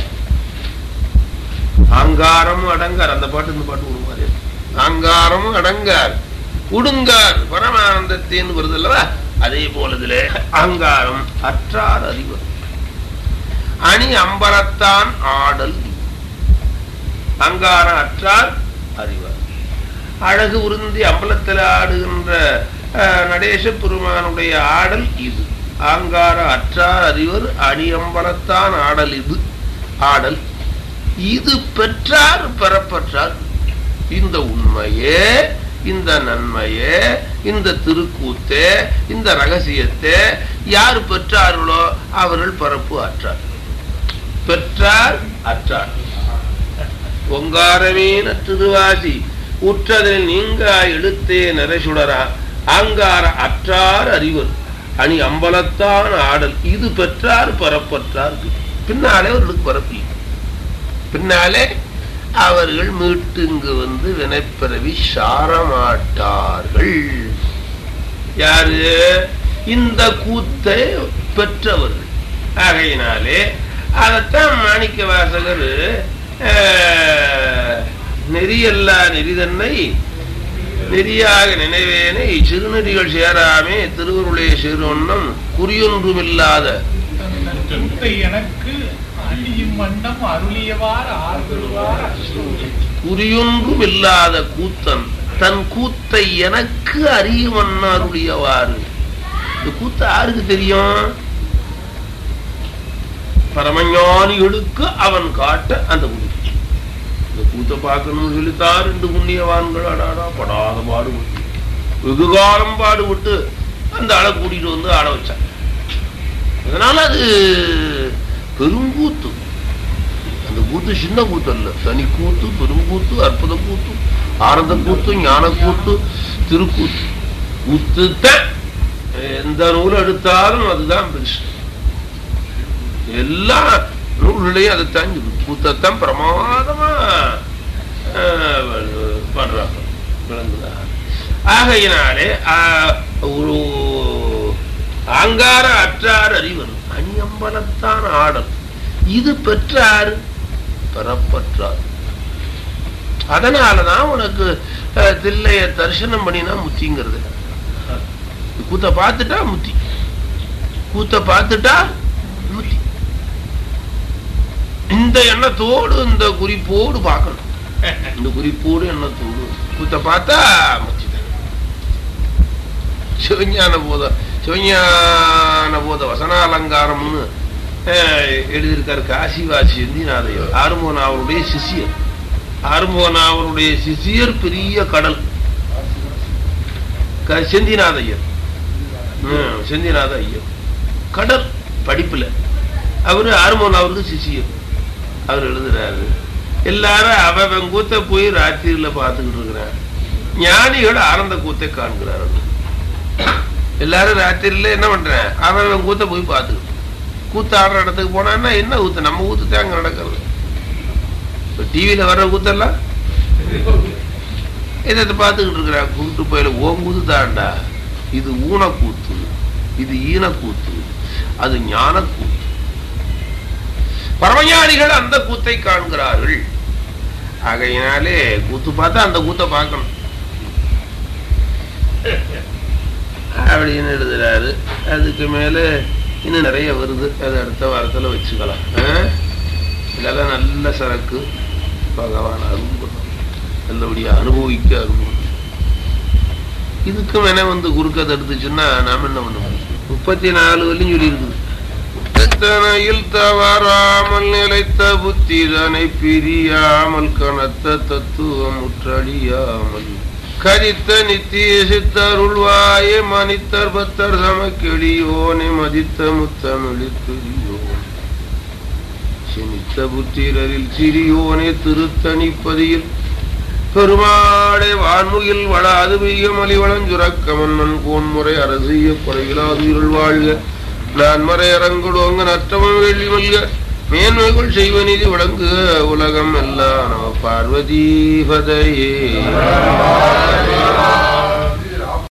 [SPEAKER 1] ஆங்காரமும் அடங்கார். அந்த பாட்டு இந்த பாட்டு ஒரு மாதிரி. ஆங்காரமும் அடங்கார் உடுங்கார் பரமானந்தத்தின் வருது அல்லவா? அதே போலதுல அங்காரம் அற்றார் அறிவர் அணி அம்பலத்தான் ஆடல். அங்காரம் அற்றார் அறிவர். அழகு உருந்தி அம்பலத்தில் ஆடுகின்ற நடேச பெருமானுடைய ஆடல் இது. ஆங்கார அற்றார் அறிவர் அணி அம்பலத்தான் ஆடல். இது ஆடல். இது பெற்றார் பெறப்பற்றார். இந்த உண்மையே, இந்த நன்மையே, இந்த திருக்கூத்தே, இந்த ரகசியத்தை யார் பெற்றார்களோ அவர்கள் பரப்பு அற்றார். பெற்றார் அற்றார். ஒங்காரமே நற்றுவாசி உற்றதில் நீங்கா எழுத்தே நிறை சுடரா ஆங்கார அற்றார் அறிவர் அணி அம்பலத்தான் ஆடல். இது பெற்றார் பரப்பற்றார். பின்னாலே அவர்களுக்கு பரப்பி. பின்னாலே அவர்கள் மீட்டு இங்கு வந்து வினைப்பிறவி சாரமாட்டார்கள். யாரு? இந்த கூத்தை பெற்றவர்கள். ஆகையினாலே அதத்தான் மாணிக்க வாசகர் நெறியல்லா நெறிதன்னை நெறியாக நினைவேனை சிறுநெறிகள் சேராமே திருவருளே சிறுவண்ணம் குறியொன்றுமில்லாத
[SPEAKER 2] எனக்கு
[SPEAKER 1] குறியொன்றும் இல்லாத கூத்தன் தன் கூத்தை எனக்கு அறியும் அருளியவாறு. இந்த கூத்த யாருக்கு தெரியும்? பரமஞானிகளுக்கு அவன் காட்ட அந்த கூத்து. இந்த கூத்த பார்க்கணும்னு சொல்லித்தான் ரெண்டு புண்ணியவான்கள் அடாடா படாத பாடுபட்டு வெகு காலம் பாடுபட்டு அந்த ஆளை கூட்டிட்டு வந்து ஆட வச்சான். அதனால அது பெருங்கூத்து. அந்த கூத்து சின்ன கூத்து அல்ல, தனி கூத்து, பெருங்கூத்து, அற்புத கூத்து, ஆனந்த கூத்து, ஞான கூத்து, திருக்கூத்து. கூத்து எந்த நூல் எடுத்தாலும் அதுதான் பெருசு. எல்லாம் நூல்களையும் அதைத்தான் சொல்லுது. கூத்தத்தான் பிரமாதமா பண்றாங்க. விளங்குதா? ஆகையினாலே ஒரு ஆங்கார அற்றார் அறிவர் அணியம்பலத்தான் ஆடல் இது பெற்றாரு பெறப்பற்றார். அதனாலதான் உனக்கு தில்லைய தரிசனம் பண்ணினா முத்திங்கிறது. கூத்த பார்த்துட்டா முத்தி, கூத்த பார்த்துட்டா முத்தி. இந்த எண்ணத்தோடு இந்த குறிப்போடு பார்க்கணும். இந்த குறிப்போடு எண்ணத்தோடு கூத்த பார்த்தா முத்தி. சிவஞான போத சிவஞான போத வசனாலங்காரம்னு எழுதியிருக்காரு காசிவாசி செந்திநாதையர். ஆறுமுகன் அவருடைய சிஷியர். ஆறுமுகன் அவருடைய சிஷியர் பெரிய கடல் செந்திநாத ஐயர். செந்திநாத ஐயர் கடல் படிப்புல அவரு ஆறுமுகன் அவருக்கு சிஷியர். அவர் எழுதுறாரு, எல்லாரும் அவன் கூத்த போய் ராத்திரியில பார்த்துக்கிட்டு இருக்கிறார். ஞானிகள் ஆனந்த கூத்தை காண்கிறார். எல்லாரும் ராத்திரியில என்ன பண்றேன், அவன் கூத்த போய் பார்த்துக்கிட்டு கூத்து ஆடுற இடத்துக்கு போனான்னா என்ன கூத்து, நம்ம கூத்து தான் அங்க நடக்கிறது. டிவியில வர்ற கூத்தெல்லாம் இதை பார்த்துக்கிட்டு இருக்கிற கூட்டு போயில ஓம் கூத்து தாண்டா. இது ஊனக்கூத்து, இது ஈனக்கூத்து, அது ஞான கூத்து. பரமஞானிகள் அந்த கூத்தை காண்கிறார்கள். ஆகையினாலே கூத்து பார்த்தா அந்த கூத்தை பார்க்கணும் அப்படின்னு எழுதுறாரு. அதுக்கு மேல இன்னும் நிறைய வருது, அது அடுத்த வாரத்துல வச்சுக்கலாம். இதெல்லாம் நல்ல சரக்கு. பகவான் அருள் நல்லபடியா அனுபவிக்க அருள். இதுக்கும் என்ன வந்து குறுக்க தடுத்துச்சுன்னா நாம என்ன பண்ண முடியும்? முப்பத்தி நாலு வரையும் சொல்லி இருக்குது. எத்தனையில் தவறாமல் நிலைத்த புத்திதனை பிரியாமல் கனத்த தத்துவம் முற்றடியாமல் கரித்த நித்திய சித்தருள்வாய மனித்தர் பத்தர் சமக்கெளியோனே மதித்த முத்தமிழில் பெரியோன் செனித்த புத்திரரில் சிறியோனே திருத்தணிப்பதியில் பெருமாளே வான்முகில் வளாது பெய்ய மலிவளஞ்சுரக்கமன் கோன்முறை அரசிய குறைவிலாதுயிருள் வாழ்க நான்மறை அரங்குடோங்க நற்றமம் வெள்ளி மல்க மேன்மைகள் செய்வனிதி விளங்குக உலகம் எல்லாம் நம பார்வதி பதையே.